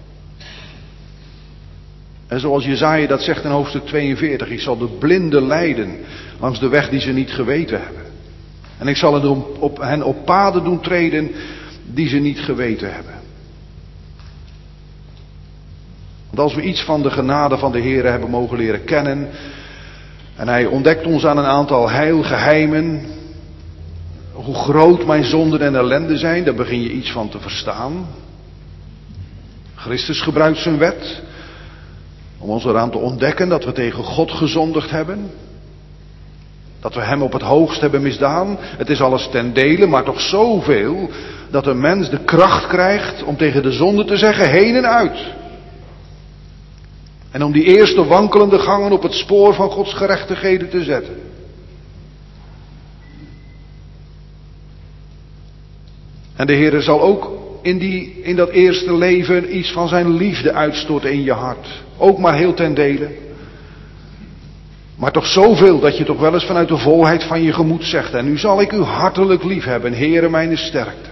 En zoals Jesaja dat zegt in hoofdstuk tweeënveertig, ik zal de blinden leiden langs de weg die ze niet geweten hebben. En ik zal hen op, op, hen op paden doen treden die ze niet geweten hebben. Want als we iets van de genade van de Heer hebben mogen leren kennen, en Hij ontdekt ons aan een aantal heilgeheimen, hoe groot mijn zonden en ellende zijn, daar begin je iets van te verstaan. Christus gebruikt zijn wet om ons eraan te ontdekken dat we tegen God gezondigd hebben. Dat we hem op het hoogst hebben misdaan. Het is alles ten dele, maar toch zoveel dat een mens de kracht krijgt om tegen de zonde te zeggen heen en uit. En om die eerste wankelende gangen op het spoor van Gods gerechtigheden te zetten. En de Heer zal ook in, die, in dat eerste leven iets van zijn liefde uitstorten in je hart. Ook maar heel ten dele. Maar toch zoveel dat je toch wel eens vanuit de volheid van je gemoed zegt. En nu zal ik u hartelijk lief hebben, Heere mijn sterkte.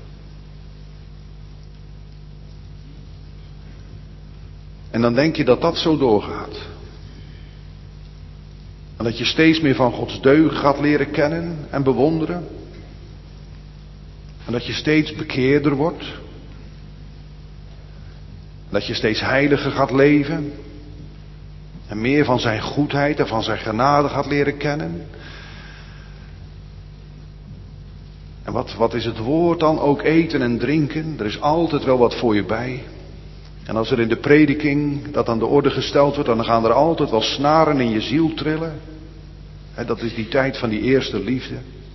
En dan denk je dat dat zo doorgaat. En dat je steeds meer van Gods deugd gaat leren kennen en bewonderen. En dat je steeds bekeerder wordt. Dat je steeds heiliger gaat leven. En meer van zijn goedheid en van zijn genade gaat leren kennen. En wat, wat is het woord dan? Ook eten en drinken. Er is altijd wel wat voor je bij. En als er in de prediking dat aan de orde gesteld wordt, dan gaan er altijd wel snaren in je ziel trillen. He, dat is die tijd van die eerste liefde.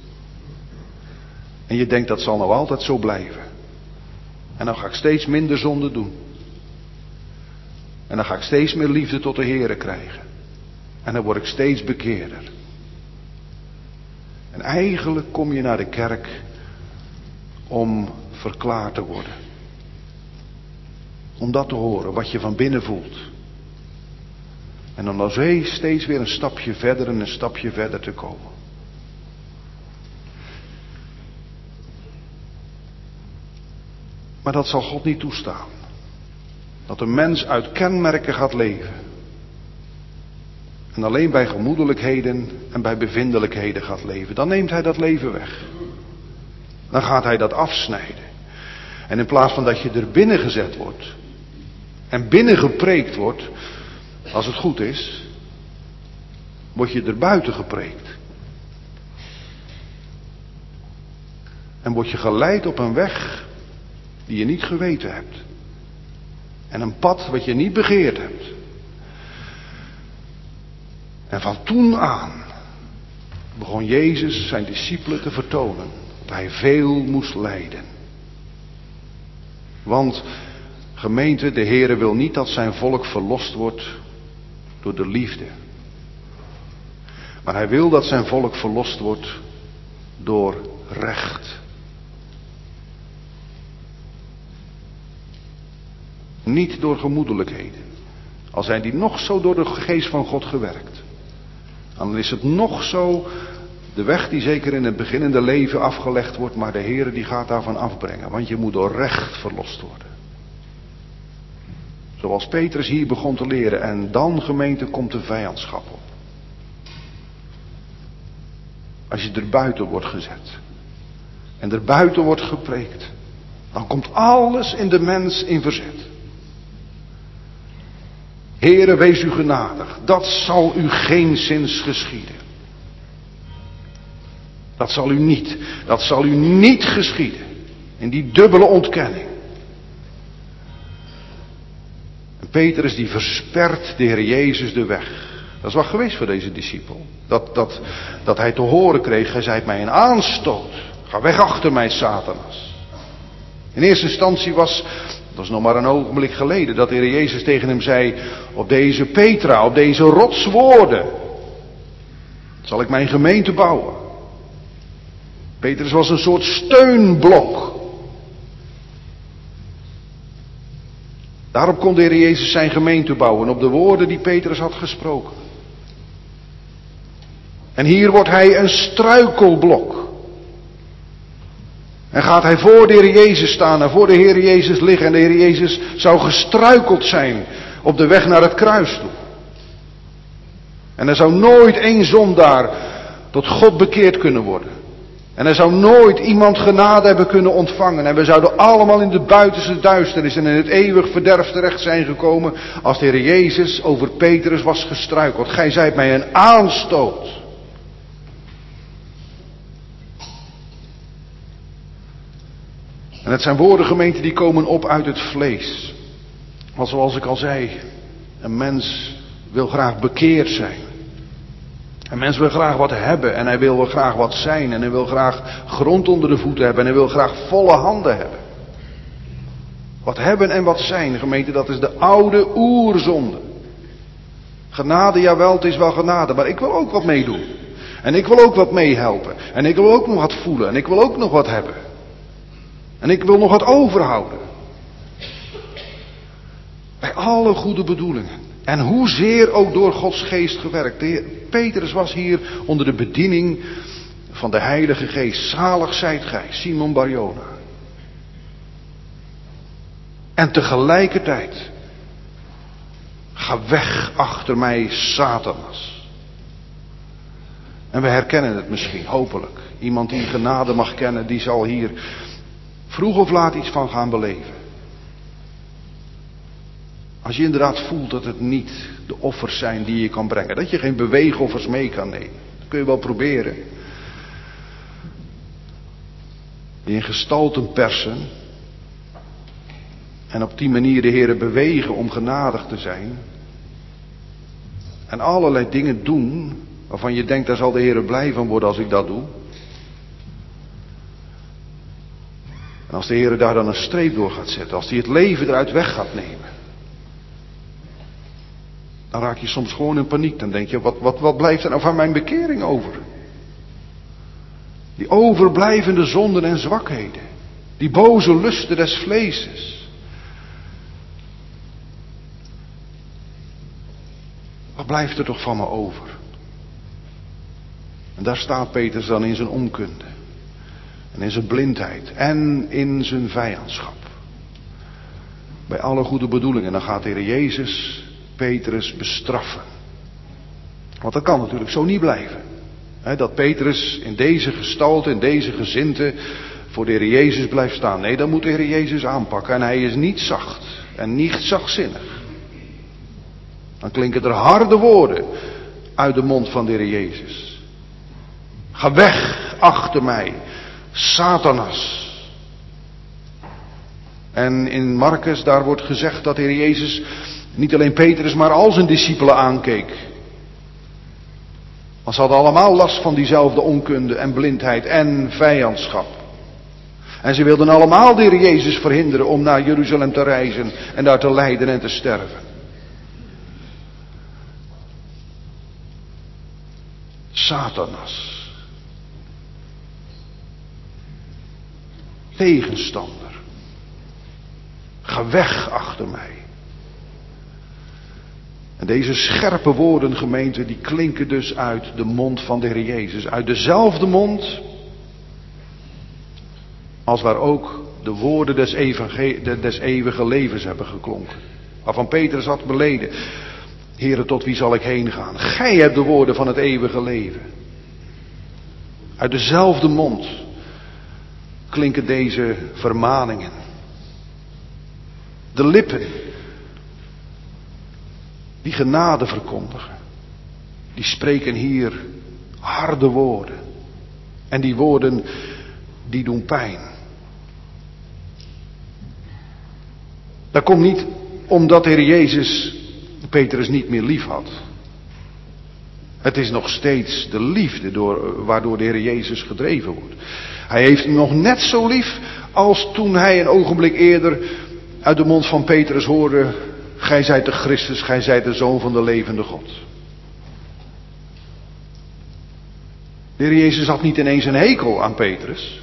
En je denkt dat zal nou altijd zo blijven. En dan ga ik steeds minder zonde doen. En dan ga ik steeds meer liefde tot de Heere krijgen. En dan word ik steeds bekeerder. En eigenlijk kom je naar de kerk om verklaard te worden. Om dat te horen, wat je van binnen voelt. En om dan steeds weer een stapje verder en een stapje verder te komen. Maar dat zal God niet toestaan. Dat een mens uit kenmerken gaat leven. En alleen bij gemoedelijkheden en bij bevindelijkheden gaat leven. Dan neemt hij dat leven weg. Dan gaat hij dat afsnijden. En in plaats van dat je er binnen gezet wordt. En binnen gepreekt wordt. Als het goed is. Word je er buiten gepreekt. En word je geleid op een weg die je niet geweten hebt. En een pad wat je niet begeerd hebt. En van toen aan begon Jezus zijn discipelen te vertonen dat hij veel moest lijden. Want gemeente, de Heere wil niet dat zijn volk verlost wordt door de liefde. Maar hij wil dat zijn volk verlost wordt door recht. Niet door gemoedelijkheden. Al zijn die nog zo door de geest van God gewerkt. Dan is het nog zo de weg die zeker in het beginnende leven afgelegd wordt. Maar de Heere die gaat daarvan afbrengen. Want je moet door recht verlost worden. Zoals Petrus hier begon te leren. En dan gemeente komt de vijandschap op. Als je er buiten wordt gezet. En er buiten wordt gepreekt. Dan komt alles in de mens in verzet. Heere, wees u genadig. Dat zal u geenszins geschieden. Dat zal u niet. Dat zal u niet geschieden. In die dubbele ontkenning. En Petrus die verspert de Heer Jezus de weg. Dat is wat geweest voor deze discipel. Dat, dat, dat hij te horen kreeg, gij zijt mij een aanstoot. Ga weg achter mij, Satanas. In eerste instantie was, dat is nog maar een ogenblik geleden, dat de Heer Jezus tegen hem zei, op deze Petra, op deze rotswoorden, zal ik mijn gemeente bouwen. Petrus was een soort steunblok. Daarop kon de Heer Jezus zijn gemeente bouwen, op de woorden die Petrus had gesproken. En hier wordt hij een struikelblok. En gaat hij voor de Heer Jezus staan en voor de Heer Jezus liggen. En de Heer Jezus zou gestruikeld zijn op de weg naar het kruis toe. En er zou nooit één zondaar tot God bekeerd kunnen worden. En er zou nooit iemand genade hebben kunnen ontvangen. En we zouden allemaal in de buitenste duisternis en in het eeuwig verderf terecht zijn gekomen als de Heer Jezus over Petrus was gestruikeld. Gij zijt mij een aanstoot. En het zijn woorden, gemeente, die komen op uit het vlees. Want zoals ik al zei, een mens wil graag bekeerd zijn. Een mens wil graag wat hebben en hij wil wel graag wat zijn. En hij wil graag grond onder de voeten hebben en hij wil graag volle handen hebben. Wat hebben en wat zijn, gemeente, dat is de oude oerzonde. Genade, jawel, het is wel genade, maar ik wil ook wat meedoen. En ik wil ook wat meehelpen. En ik wil ook nog wat voelen en ik wil ook nog wat hebben. En ik wil nog wat overhouden. Bij alle goede bedoelingen. En hoezeer ook door Gods geest gewerkt. De Heer Petrus was hier onder de bediening van de Heilige Geest. Zalig zijt gij, Simon Barjona. En tegelijkertijd, ga weg achter mij, Satanas. En we herkennen het misschien, hopelijk. Iemand die genade mag kennen, die zal hier vroeg of laat iets van gaan beleven. Als je inderdaad voelt dat het niet de offers zijn die je kan brengen. Dat je geen beweegoffers mee kan nemen. Dat kun je wel proberen. Die in gestalten persen. En op die manier de Heere bewegen om genadig te zijn. En allerlei dingen doen waarvan je denkt, daar zal de Heere blij van worden als ik dat doe. En als de Heere daar dan een streep door gaat zetten. Als hij het leven eruit weg gaat nemen. Dan raak je soms gewoon in paniek. Dan denk je, wat, wat, wat blijft er nou van mijn bekering over? Die overblijvende zonden en zwakheden. Die boze lusten des vleeses. Wat blijft er toch van me over? En daar staat Petrus dan in zijn onkunde. En in zijn blindheid. En in zijn vijandschap. Bij alle goede bedoelingen. Dan gaat de Heer Jezus Petrus bestraffen. Want dat kan natuurlijk zo niet blijven. He, dat Petrus in deze gestalte, in deze gezinte voor de Heer Jezus blijft staan. Nee, dan moet de Heer Jezus aanpakken. En hij is niet zacht en niet zachtzinnig. Dan klinken er harde woorden uit de mond van de Heer Jezus. Ga weg achter mij, Satanas. En in Marcus, daar wordt gezegd dat de Heer Jezus niet alleen Petrus, maar al zijn discipelen aankeek. Want ze hadden allemaal last van diezelfde onkunde en blindheid en vijandschap. En ze wilden allemaal de Heer Jezus verhinderen om naar Jeruzalem te reizen en daar te lijden en te sterven. Satanas. Tegenstander. Ga weg achter mij. En deze scherpe woorden, gemeente, die klinken dus uit de mond van de Heer Jezus. Uit dezelfde mond als waar ook de woorden des, evangel- des eeuwige levens hebben geklonken. Waarvan Petrus had beleden. Heere, tot wie zal ik heen gaan? Gij hebt de woorden van het eeuwige leven. Uit dezelfde mond klinken deze vermaningen. De lippen die genade verkondigen, die spreken hier harde woorden. En die woorden, die doen pijn. Dat komt niet omdat de Heer Jezus Petrus niet meer lief had. Het is nog steeds de liefde door, waardoor de Heer Jezus gedreven wordt. Hij heeft hem nog net zo lief als toen hij een ogenblik eerder uit de mond van Petrus hoorde: gij zijt de Christus, gij zijt de Zoon van de levende God. De Heer Jezus had niet ineens een hekel aan Petrus.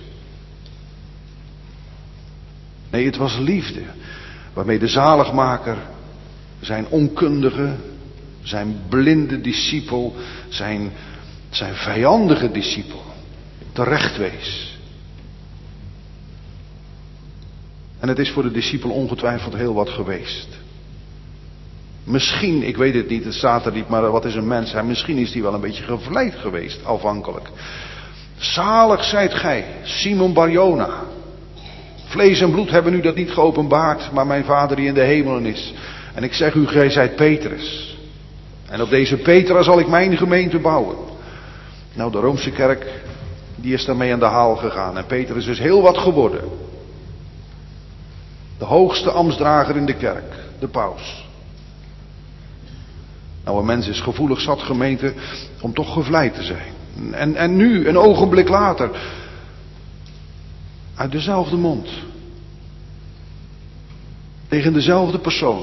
Nee, het was liefde waarmee de zaligmaker zijn onkundige, zijn blinde discipel, zijn, zijn vijandige discipel terecht wees. En het is voor de discipel ongetwijfeld heel wat geweest. Misschien, ik weet het niet, het staat er niet, maar wat is een mens? Hij, misschien is hij wel een beetje gevleid geweest, afhankelijk. Zalig zijt gij, Simon Barjona. Vlees en bloed hebben u dat niet geopenbaard, maar mijn Vader die in de hemelen is. En ik zeg u, gij zijt Petrus. En op deze Petra zal ik mijn gemeente bouwen. Nou, de Roomse kerk, die is daarmee aan de haal gegaan. En Petrus is heel wat geworden. De hoogste ambtsdrager in de kerk, de paus. Nou, een mens is gevoelig zat, gemeente, om toch gevleid te zijn. En, en nu, een ogenblik later, uit dezelfde mond, tegen dezelfde persoon,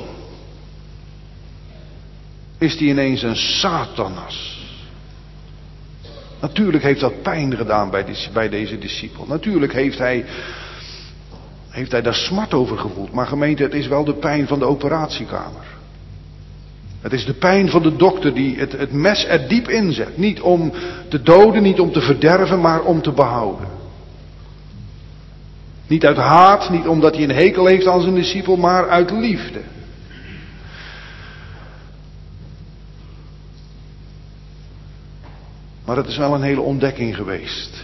is die ineens een Satanas. Natuurlijk heeft dat pijn gedaan bij, die, bij deze discipel. Natuurlijk heeft hij, heeft hij daar smart over gevoeld. Maar gemeente, het is wel de pijn van de operatiekamer. Het is de pijn van de dokter die het, het mes er diep inzet. Niet om te doden, niet om te verderven, maar om te behouden. Niet uit haat, niet omdat hij een hekel heeft aan zijn discipel, maar uit liefde. Maar het is wel een hele ontdekking geweest.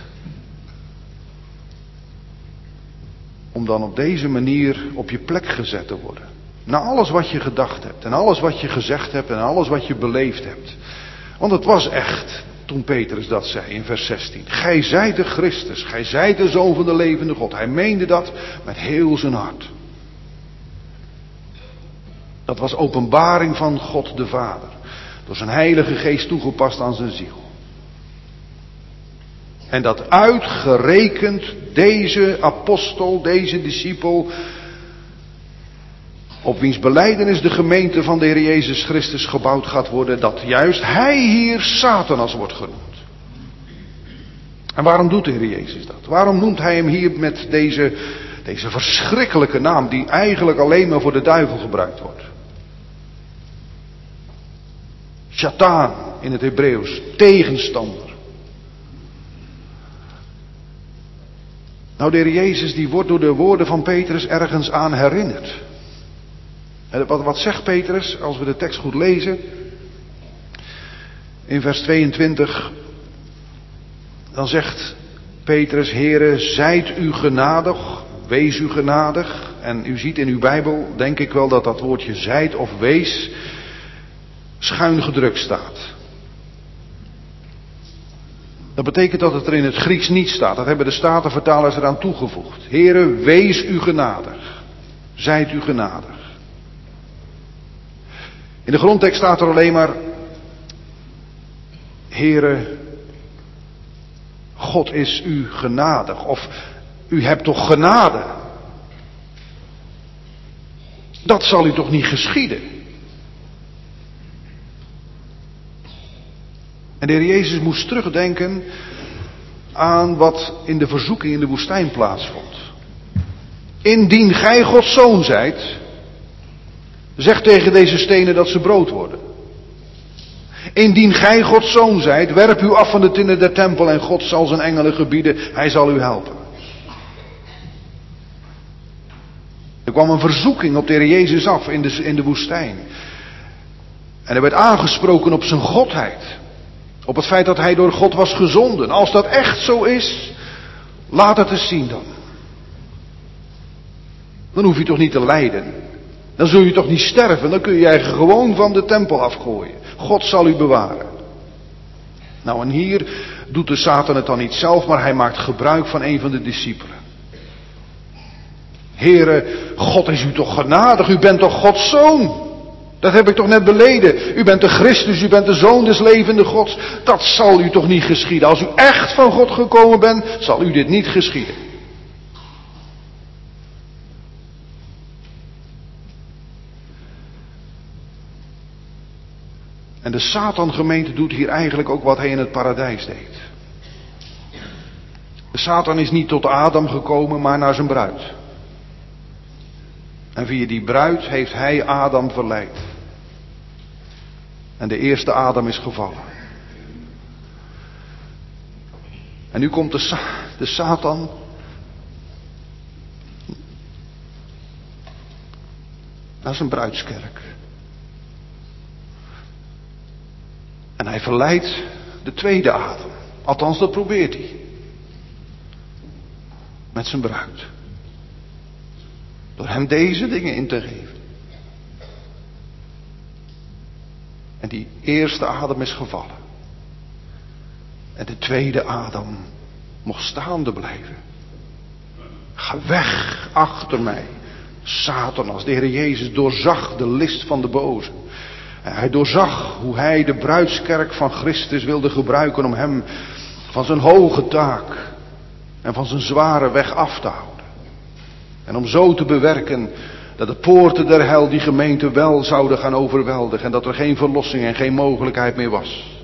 Om dan op deze manier op je plek gezet te worden. Na alles wat je gedacht hebt en alles wat je gezegd hebt en alles wat je beleefd hebt. Want het was echt, toen Petrus dat zei in vers zestien. Gij zijt de Christus, gij zijt de Zoon van de levende God. Hij meende dat met heel zijn hart. Dat was openbaring van God de Vader. Door zijn Heilige Geest toegepast aan zijn ziel. En dat uitgerekend deze apostel, deze discipel, op wiens belijdenis de gemeente van de Heer Jezus Christus gebouwd gaat worden, dat juist hij hier Satanas wordt genoemd. En waarom doet de Heer Jezus dat? Waarom noemt hij hem hier met deze, deze verschrikkelijke naam, die eigenlijk alleen maar voor de duivel gebruikt wordt? Satan in het Hebreeuws, tegenstander. Nou, de Heer Jezus die wordt door de woorden van Petrus ergens aan herinnerd. En wat, wat zegt Petrus, als we de tekst goed lezen? In vers tweeëntwintig, dan zegt Petrus: Heere, zijt u genadig, wees u genadig. En u ziet in uw Bijbel, denk ik wel, dat dat woordje zijt of wees schuin gedrukt staat. Dat betekent dat het er in het Grieks niet staat. Dat hebben de Statenvertalers eraan toegevoegd. Heere, wees u genadig. Zijt u genadig. In de grondtekst staat er alleen maar: Heere, God is u genadig. Of u hebt toch genade. Dat zal u toch niet geschieden. En de Heer Jezus moest terugdenken aan wat in de verzoeking in de woestijn plaatsvond. Indien gij Gods zoon zijt, zeg tegen deze stenen dat ze brood worden. Indien gij Gods zoon zijt, werp u af van de tinnen der tempel en God zal zijn engelen gebieden, hij zal u helpen. Er kwam een verzoeking op de Heer Jezus af in de, in de woestijn. En er werd aangesproken op zijn godheid. Op het feit dat hij door God was gezonden. Als dat echt zo is, laat het eens zien dan. Dan hoef je toch niet te lijden. Dan zul je toch niet sterven, dan kun je je eigen gewoon van de tempel afgooien. God zal u bewaren. Nou, en hier doet de Satan het dan niet zelf, maar hij maakt gebruik van een van de discipelen. Heere, God is u toch genadig, u bent toch Gods zoon? Dat heb ik toch net beleden. U bent de Christus, u bent de Zoon des levende Gods. Dat zal u toch niet geschieden. Als u echt van God gekomen bent, zal u dit niet geschieden. En de Satan-gemeente doet hier eigenlijk ook wat hij in het paradijs deed. De Satan is niet tot Adam gekomen, maar naar zijn bruid. En via die bruid heeft hij Adam verleid. En de eerste Adam is gevallen. En nu komt de, Sa- de Satan. Naar zijn bruidskerk. En hij verleidt de tweede Adam. Althans, dat probeert hij. Met zijn bruid. Door hem deze dingen in te geven. En die eerste Adam is gevallen. En de tweede Adam mocht staande blijven. Ga weg achter mij, Satan, als de Heer Jezus doorzag de list van de boze. En hij doorzag hoe hij de bruidskerk van Christus wilde gebruiken om hem van zijn hoge taak en van zijn zware weg af te houden. En om zo te bewerken dat de poorten der hel die gemeente wel zouden gaan overweldigen. En dat er geen verlossing en geen mogelijkheid meer was.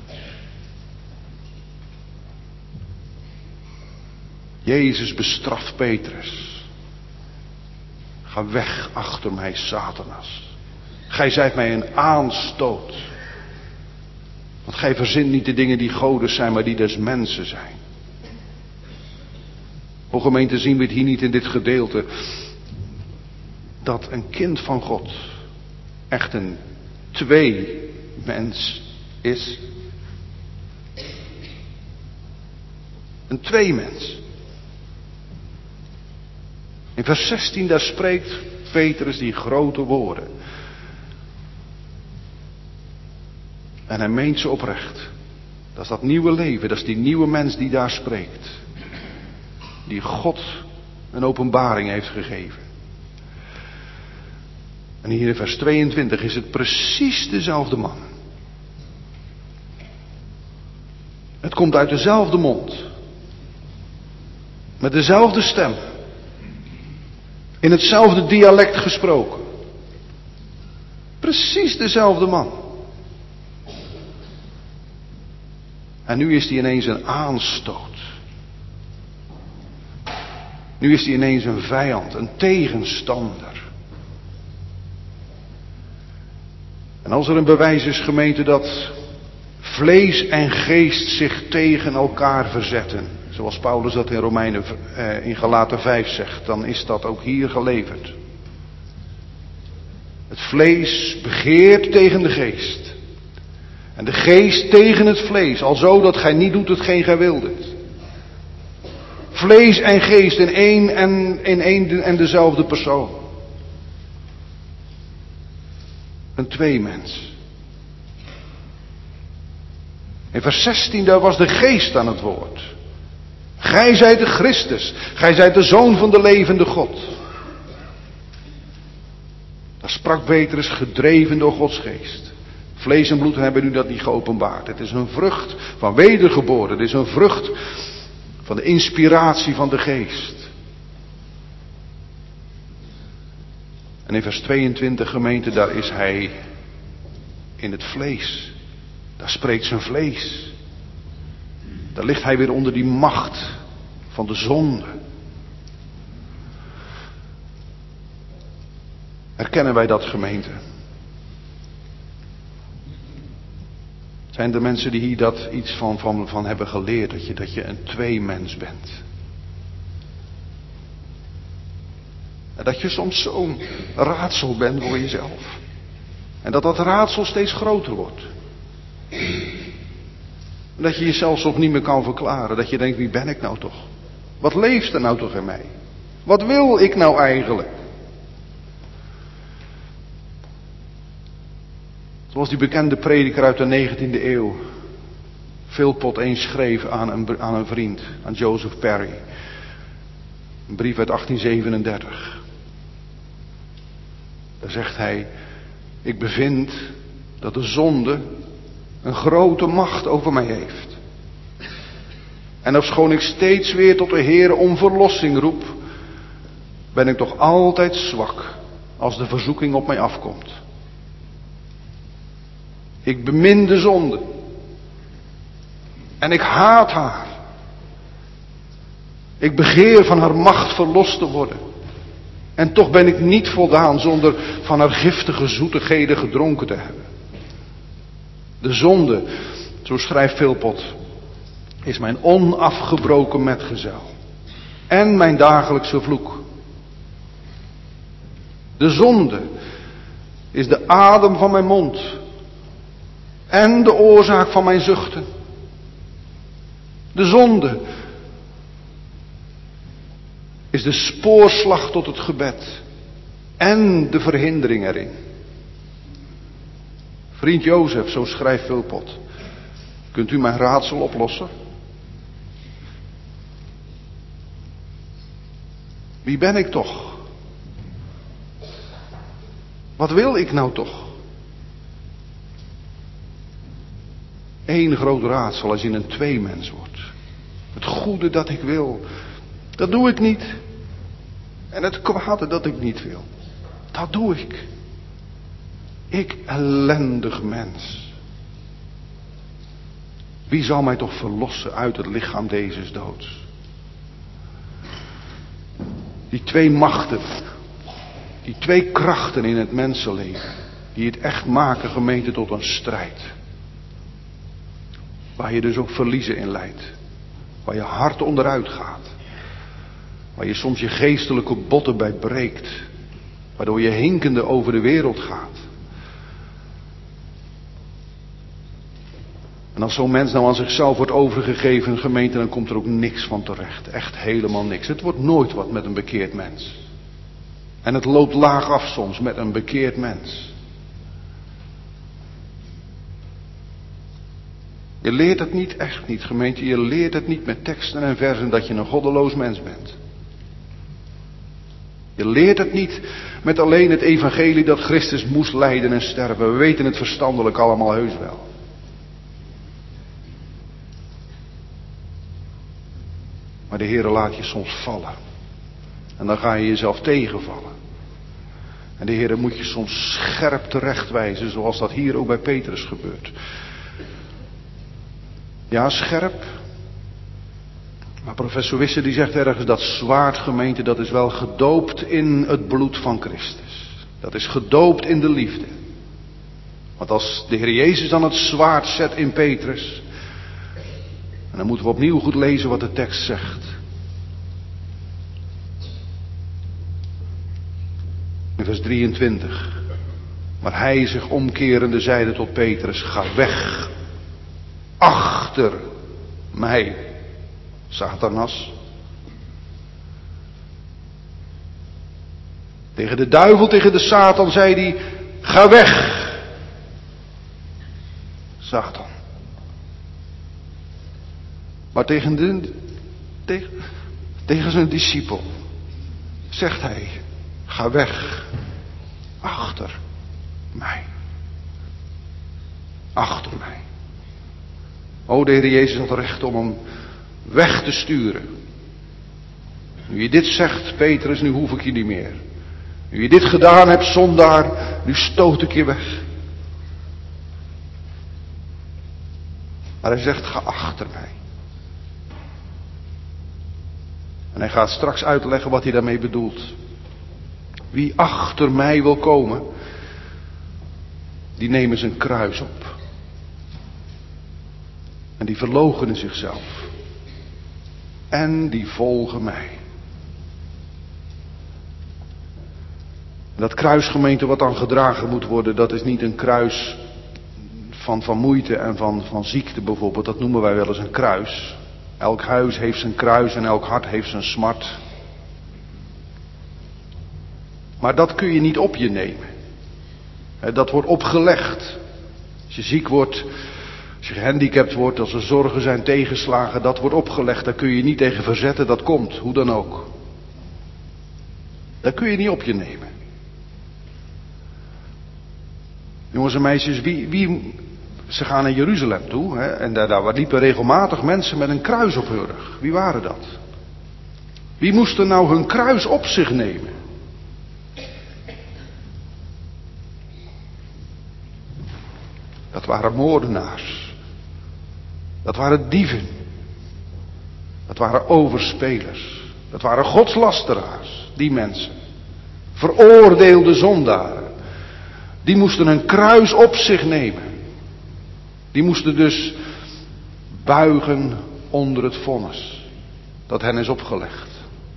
Jezus bestraft Petrus. Ga weg achter mij, Satanas. Gij zijt mij een aanstoot. Want gij verzint niet de dingen die godes zijn, maar die des mensen zijn. O gemeente, zien we het hier niet in dit gedeelte. Dat een kind van God echt een twee mens is. Een twee mens. In vers zestien daar spreekt Petrus die grote woorden. En hij meent ze oprecht. Dat is dat nieuwe leven, dat is die nieuwe mens die daar spreekt. Die God een openbaring heeft gegeven. En hier in vers tweeëntwintig is het precies dezelfde man. Het komt uit dezelfde mond. Met dezelfde stem. In hetzelfde dialect gesproken. Precies dezelfde man. En nu is hij ineens een aanstoot. Nu is hij ineens een vijand, een tegenstander. En als er een bewijs is, gemeente, dat vlees en geest zich tegen elkaar verzetten, zoals Paulus dat in Romeinen, eh, in Galaten vijf zegt, dan is dat ook hier geleverd. Het vlees begeert tegen de geest. En de geest tegen het vlees, alzo dat gij niet doet hetgeen gij wildet. Vlees en geest in één en, in één en dezelfde persoon. Een tweemens. In vers zestien, daar was de geest aan het woord. Gij zijt de Christus. Gij zijt de Zoon van de levende God. Daar sprak Petrus gedreven door Gods geest. Vlees en bloed hebben u dat niet geopenbaard. Het is een vrucht van wedergeboren. Het is een vrucht van de inspiratie van de geest. En in vers tweeëntwintig, gemeente, daar is hij in het vlees. Daar spreekt zijn vlees. Daar ligt hij weer onder die macht van de zonde. Herkennen wij dat, gemeente? Zijn er mensen die hier dat iets van, van, van hebben geleerd, dat je, dat je een tweemens bent? En dat je soms zo'n raadsel bent voor jezelf. En dat dat raadsel steeds groter wordt. En dat je jezelf soms niet meer kan verklaren. Dat je denkt, wie ben ik nou toch? Wat leeft er nou toch in mij? Wat wil ik nou eigenlijk? Zoals die bekende prediker uit de negentiende eeuw, Philpot, eens schreef aan een, aan een vriend, aan Joseph Parry. Een brief uit achttien zevenendertig. Daar zegt hij: ik bevind dat de zonde een grote macht over mij heeft. En ofschoon ik steeds weer tot de Heere om verlossing roep, ben ik toch altijd zwak als de verzoeking op mij afkomt. Ik bemin de zonde. En ik haat haar. Ik begeer van haar macht verlost te worden. En toch ben ik niet voldaan zonder van haar giftige zoetigheden gedronken te hebben. De zonde, zo schrijft Philpot, is mijn onafgebroken metgezel. En mijn dagelijkse vloek. De zonde is de adem van mijn mond. En de oorzaak van mijn zuchten. De zonde is de spoorslag tot het gebed. En de verhindering erin. Vriend Jozef, zo schrijft Philpot. Kunt u mijn raadsel oplossen? Wie ben ik toch? Wat wil ik nou toch? Eén groot raadsel als je een tweemens wordt. Het goede dat ik wil, dat doe ik niet. En het kwade dat ik niet wil, dat doe ik. Ik ellendig mens. Wie zal mij toch verlossen uit het lichaam dezes doods? Die twee machten, die twee krachten in het mensenleven, die het echt maken, gemeente, tot een strijd. Waar je dus ook verliezen in leidt. Waar je hart onderuit gaat. Waar je soms je geestelijke botten bij breekt. Waardoor je hinkende over de wereld gaat. En als zo'n mens nou aan zichzelf wordt overgegeven, gemeente, dan komt er ook niks van terecht. Echt helemaal niks. Het wordt nooit wat met een bekeerd mens. En het loopt laag af soms met een bekeerd mens. Je leert het niet, echt niet, gemeente. Je leert het niet met teksten en versen dat je een goddeloos mens bent. Je leert het niet met alleen het evangelie dat Christus moest lijden en sterven. We weten het verstandelijk allemaal heus wel. Maar de Heere laat je soms vallen. En dan ga je jezelf tegenvallen. En de Heere moet je soms scherp terechtwijzen, zoals dat hier ook bij Petrus gebeurt. Ja, scherp. Maar professor Wisse die zegt ergens dat zwaard, gemeente, dat is wel gedoopt in het bloed van Christus. Dat is gedoopt in de liefde. Want als de Heer Jezus dan het zwaard zet in Petrus, en dan moeten we opnieuw goed lezen wat de tekst zegt. In vers drieëntwintig. Maar hij zich omkerende zeide tot Petrus: ga weg. Achter mij, Satanas. Tegen de duivel, tegen de Satan zei hij: ga weg, Satan. Maar tegen, de, tegen, tegen zijn discipel zegt hij: ga weg, achter mij. Achter mij. O, de Heer Jezus had recht om hem weg te sturen. Nu je dit zegt, Petrus, nu hoef ik je niet meer. Nu je dit gedaan hebt, zondaar, nu stoot ik je weg. Maar hij zegt: ga achter mij. En hij gaat straks uitleggen wat hij daarmee bedoelt. Wie achter mij wil komen, die nemen zijn kruis op. En die verloochenen zichzelf. En die volgen mij. Dat kruisgemeente wat dan gedragen moet worden, dat is niet een kruis van, van moeite en van, van ziekte bijvoorbeeld. Dat noemen wij wel eens een kruis. Elk huis heeft zijn kruis en elk hart heeft zijn smart. Maar dat kun je niet op je nemen. Dat wordt opgelegd. Als je ziek wordt, als je gehandicapt wordt, als er zorgen zijn, tegenslagen, dat wordt opgelegd. Daar kun je je niet tegen verzetten, dat komt, hoe dan ook. Dat kun je niet op je nemen. Jongens en meisjes, wie, wie, ze gaan naar Jeruzalem toe. Hè, en daar, daar liepen regelmatig mensen met een kruis op hun rug. Wie waren dat? Wie moesten nou hun kruis op zich nemen? Dat waren moordenaars. Dat waren dieven. Dat waren overspelers. Dat waren godslasteraars, die mensen. Veroordeelde zondaren. Die moesten een kruis op zich nemen. Die moesten dus buigen onder het vonnis dat hen is opgelegd.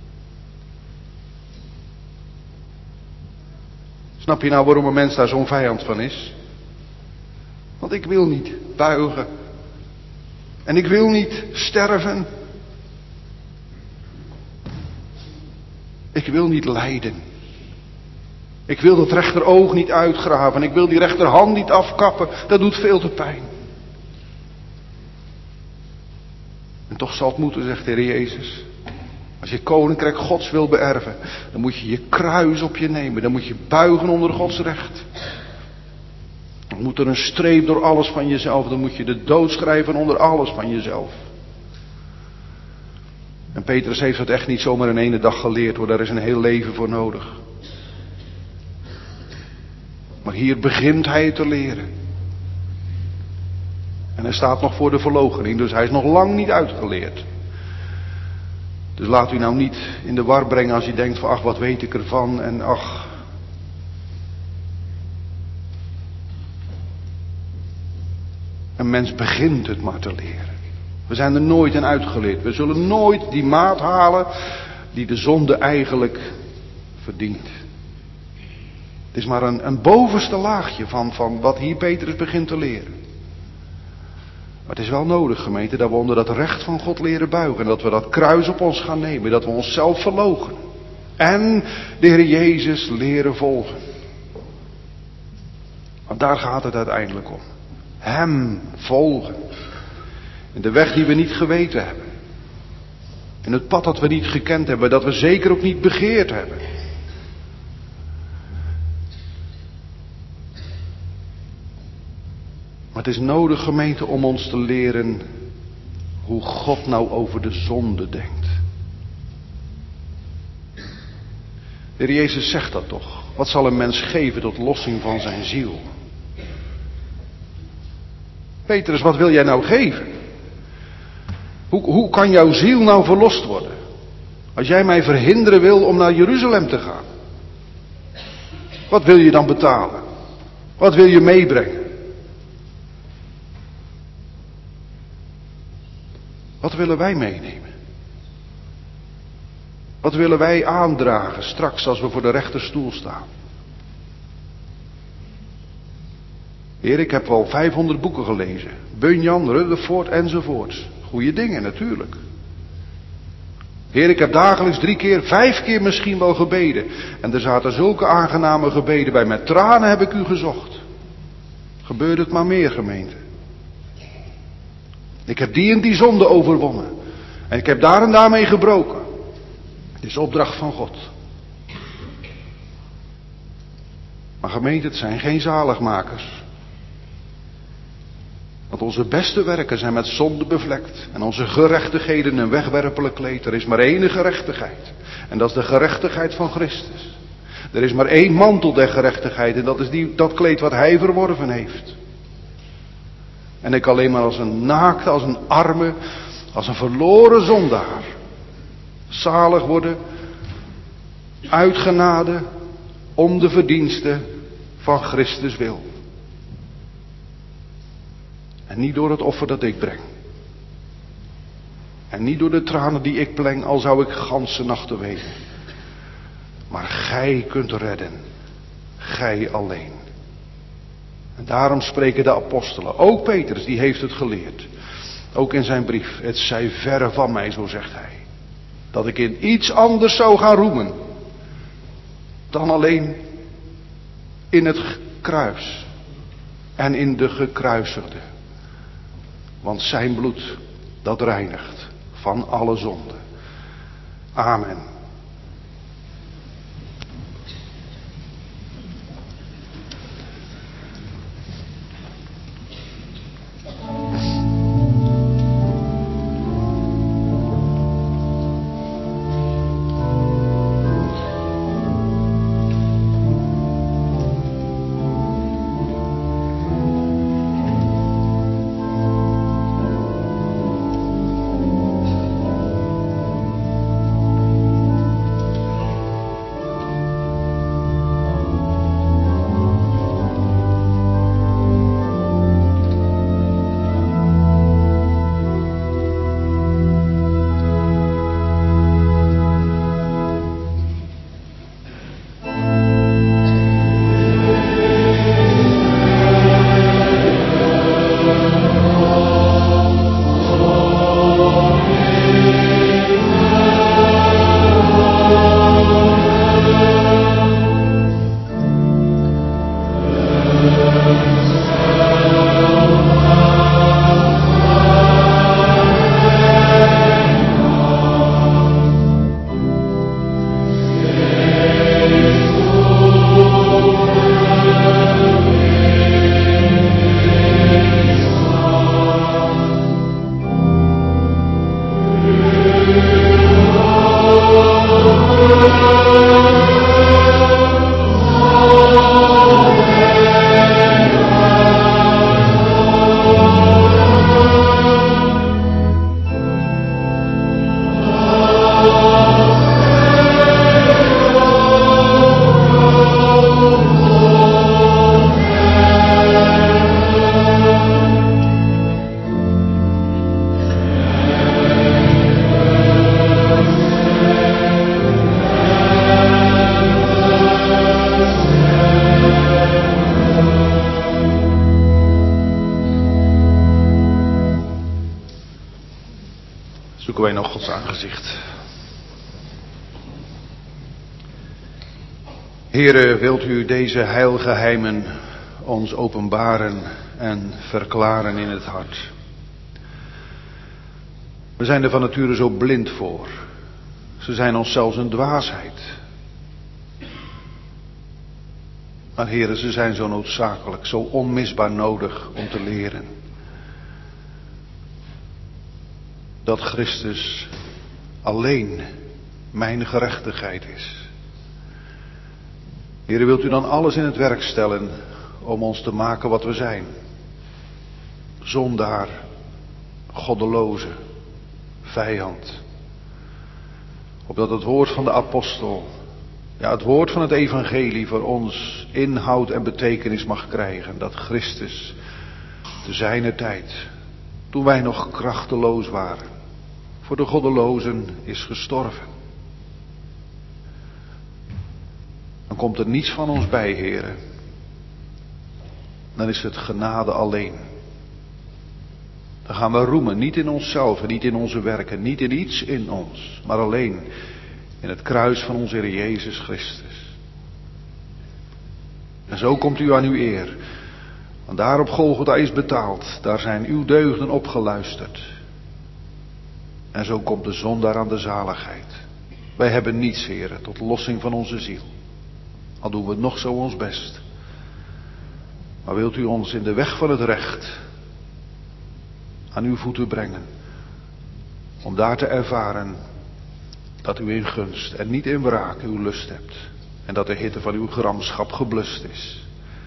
Snap je nou waarom een mens daar zo'n vijand van is? Want ik wil niet buigen. En ik wil niet sterven. Ik wil niet lijden. Ik wil dat rechteroog niet uitgraven. Ik wil die rechterhand niet afkappen. Dat doet veel te pijn. En toch zal het moeten, zegt de Heer Jezus. Als je koninkrijk Gods wil beërven, dan moet je je kruis op je nemen. Dan moet je buigen onder Gods recht. Dan moet er een streep door alles van jezelf. Dan moet je de dood schrijven onder alles van jezelf. En Petrus heeft dat echt niet zomaar in ene dag geleerd hoor. Daar is een heel leven voor nodig. Maar hier begint hij te leren. En hij staat nog voor de verloochening, dus hij is nog lang niet uitgeleerd. Dus laat u nou niet in de war brengen als u denkt van ach, wat weet ik ervan en ach. Een mens begint het maar te leren. We zijn er nooit in uitgeleerd. We zullen nooit die maat halen die de zonde eigenlijk verdient. Het is maar een, een bovenste laagje van, van wat hier Petrus begint te leren. Maar het is wel nodig, gemeente, dat we onder dat recht van God leren buigen. En dat we dat kruis op ons gaan nemen. Dat we onszelf verloochenen. En de Heer Jezus leren volgen. Want daar gaat het uiteindelijk om. Hem volgen. In de weg die we niet geweten hebben. In het pad dat we niet gekend hebben. Dat we zeker ook niet begeerd hebben. Maar het is nodig, gemeente, om ons te leren hoe God nou over de zonde denkt. De Heer Jezus zegt dat toch. Wat zal een mens geven tot lossing van zijn ziel? Petrus, wat wil jij nou geven? Hoe, hoe kan jouw ziel nou verlost worden? Als jij mij verhinderen wil om naar Jeruzalem te gaan. Wat wil je dan betalen? Wat wil je meebrengen? Wat willen wij meenemen? Wat willen wij aandragen straks als we voor de rechterstoel staan? Heer, ik heb wel vijfhonderd boeken gelezen. Bunyan, Rutherford enzovoorts. Goeie dingen natuurlijk. Heer, ik heb dagelijks drie keer, vijf keer misschien wel gebeden. En er zaten zulke aangename gebeden bij. Met tranen heb ik u gezocht. Gebeurt het maar meer, gemeente. Ik heb die en die zonde overwonnen. En ik heb daar en daarmee gebroken. Het is opdracht van God. Maar gemeente, het zijn geen zaligmakers. Want onze beste werken zijn met zonde bevlekt. En onze gerechtigheden een wegwerpelijk kleed. Er is maar één gerechtigheid. En dat is de gerechtigheid van Christus. Er is maar één mantel der gerechtigheid. En dat is die, dat kleed wat hij verworven heeft. En ik alleen maar als een naakte, als een arme, als een verloren zondaar. Zalig worden, uitgenade, om de verdiensten van Christus wil. En niet door het offer dat ik breng. En niet door de tranen die ik pleng, al zou ik ganse nachten wenen. Maar gij kunt redden. Gij alleen. En daarom spreken de apostelen, ook Petrus, die heeft het geleerd. Ook in zijn brief, het zij verre van mij, zo zegt hij. Dat ik in iets anders zou gaan roemen. Dan alleen in het kruis. en in de gekruisigde. Want zijn bloed, dat reinigt van alle zonde. Amen. Zoeken wij nog Gods aangezicht. Heere, wilt u deze heilgeheimen ons openbaren en verklaren in het hart? We zijn er van nature zo blind voor. Ze zijn ons zelfs een dwaasheid. Maar Heere, ze zijn zo noodzakelijk, zo onmisbaar nodig om te leren. Dat Christus alleen mijn gerechtigheid is. Heere, wilt u dan alles in het werk stellen om ons te maken wat we zijn? Zondaar, goddeloze, vijand. Opdat het woord van de apostel, ja het woord van het evangelie voor ons inhoud en betekenis mag krijgen. Dat Christus te zijner tijd, toen wij nog krachteloos waren, voor de goddelozen is gestorven. Dan komt er niets van ons bij, Heere. Dan is het genade alleen. Dan gaan we roemen, niet in onszelf, niet in onze werken, niet in iets in ons, maar alleen in het kruis van onze Heer Jezus Christus. En zo komt u aan uw eer. Want daar op Golgotha is betaald, daar zijn uw deugden opgeluisterd. En zo komt de zondaar aan de zaligheid. Wij hebben niets, Heere, tot lossing van onze ziel. Al doen we nog zo ons best. Maar wilt u ons in de weg van het recht aan uw voeten brengen. Om daar te ervaren dat u in gunst en niet in wraak uw lust hebt. En dat de hitte van uw gramschap geblust is.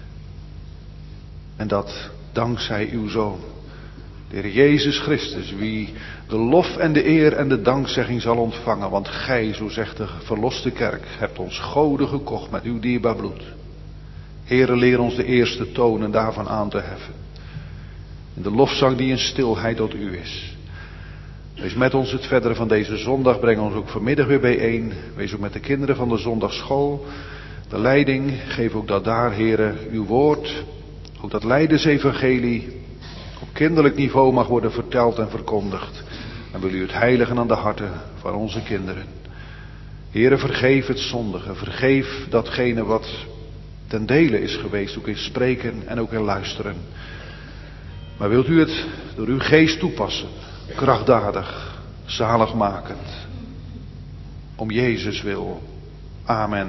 En dat dankzij uw Zoon, de Heer Jezus Christus, wie de lof en de eer en de dankzegging zal ontvangen. Want gij, zo zegt de verloste kerk, hebt ons goden gekocht met uw dierbaar bloed. Heere, leer ons de eerste tonen daarvan aan te heffen. In de lofzang die in stilheid tot u is. Wees met ons het verdere van deze zondag. Breng ons ook vanmiddag weer bijeen. Wees ook met de kinderen van de zondagschool. De leiding, geef ook dat daar, Heere, uw woord. Ook dat Leidensevangelie op kinderlijk niveau mag worden verteld en verkondigd. En wil u het heiligen aan de harten van onze kinderen. Heere, vergeef het zondige. Vergeef datgene wat ten dele is geweest, ook in spreken en ook in luisteren. Maar wilt u het door uw geest toepassen, krachtdadig, zaligmakend, om Jezus wil. Amen.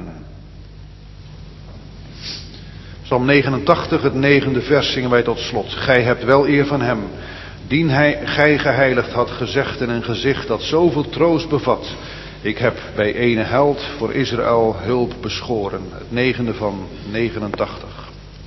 Psalm negenentachtig, het negende vers, zingen wij tot slot. Gij hebt wel eer van hem, dien hij, gij geheiligd had gezegd in een gezicht dat zoveel troost bevat. Ik heb bij ene held voor Israël hulp beschoren. Het negende van negenentachtig.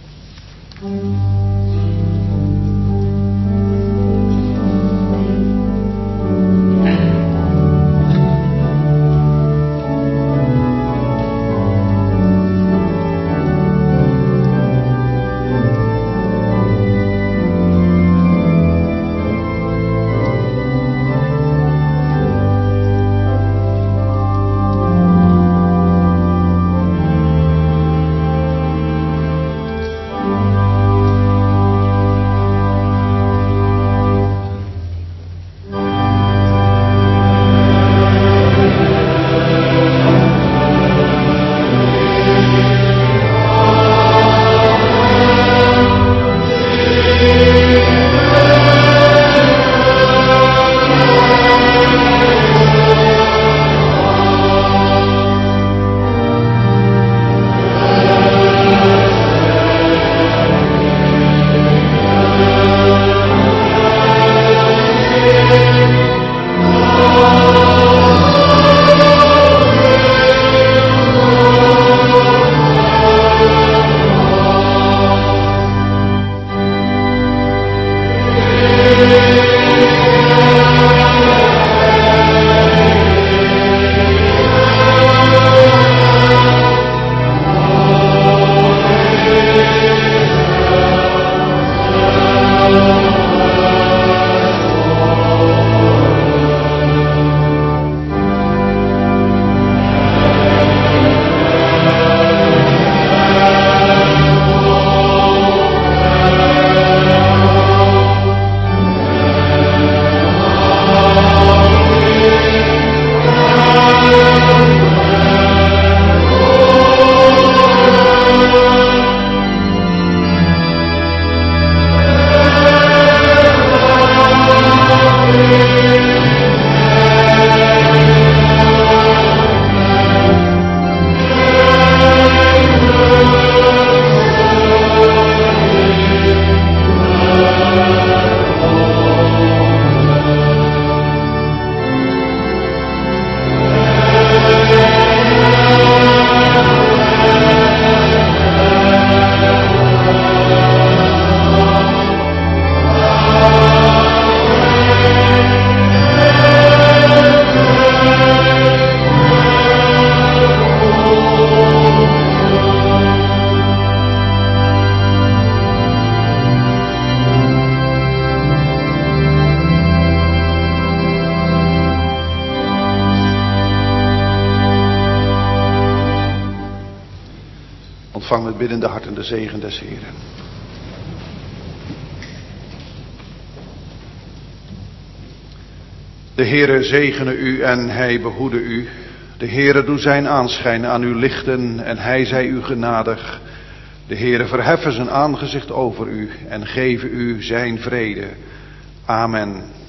Ontvang met biddende harten de zegen des Heeren. De Heere zegene u en hij behoede u. De Heere doe zijn aanschijn aan u lichten en hij zij u genadig. De Heere verheffen zijn aangezicht over u en geven u zijn vrede. Amen.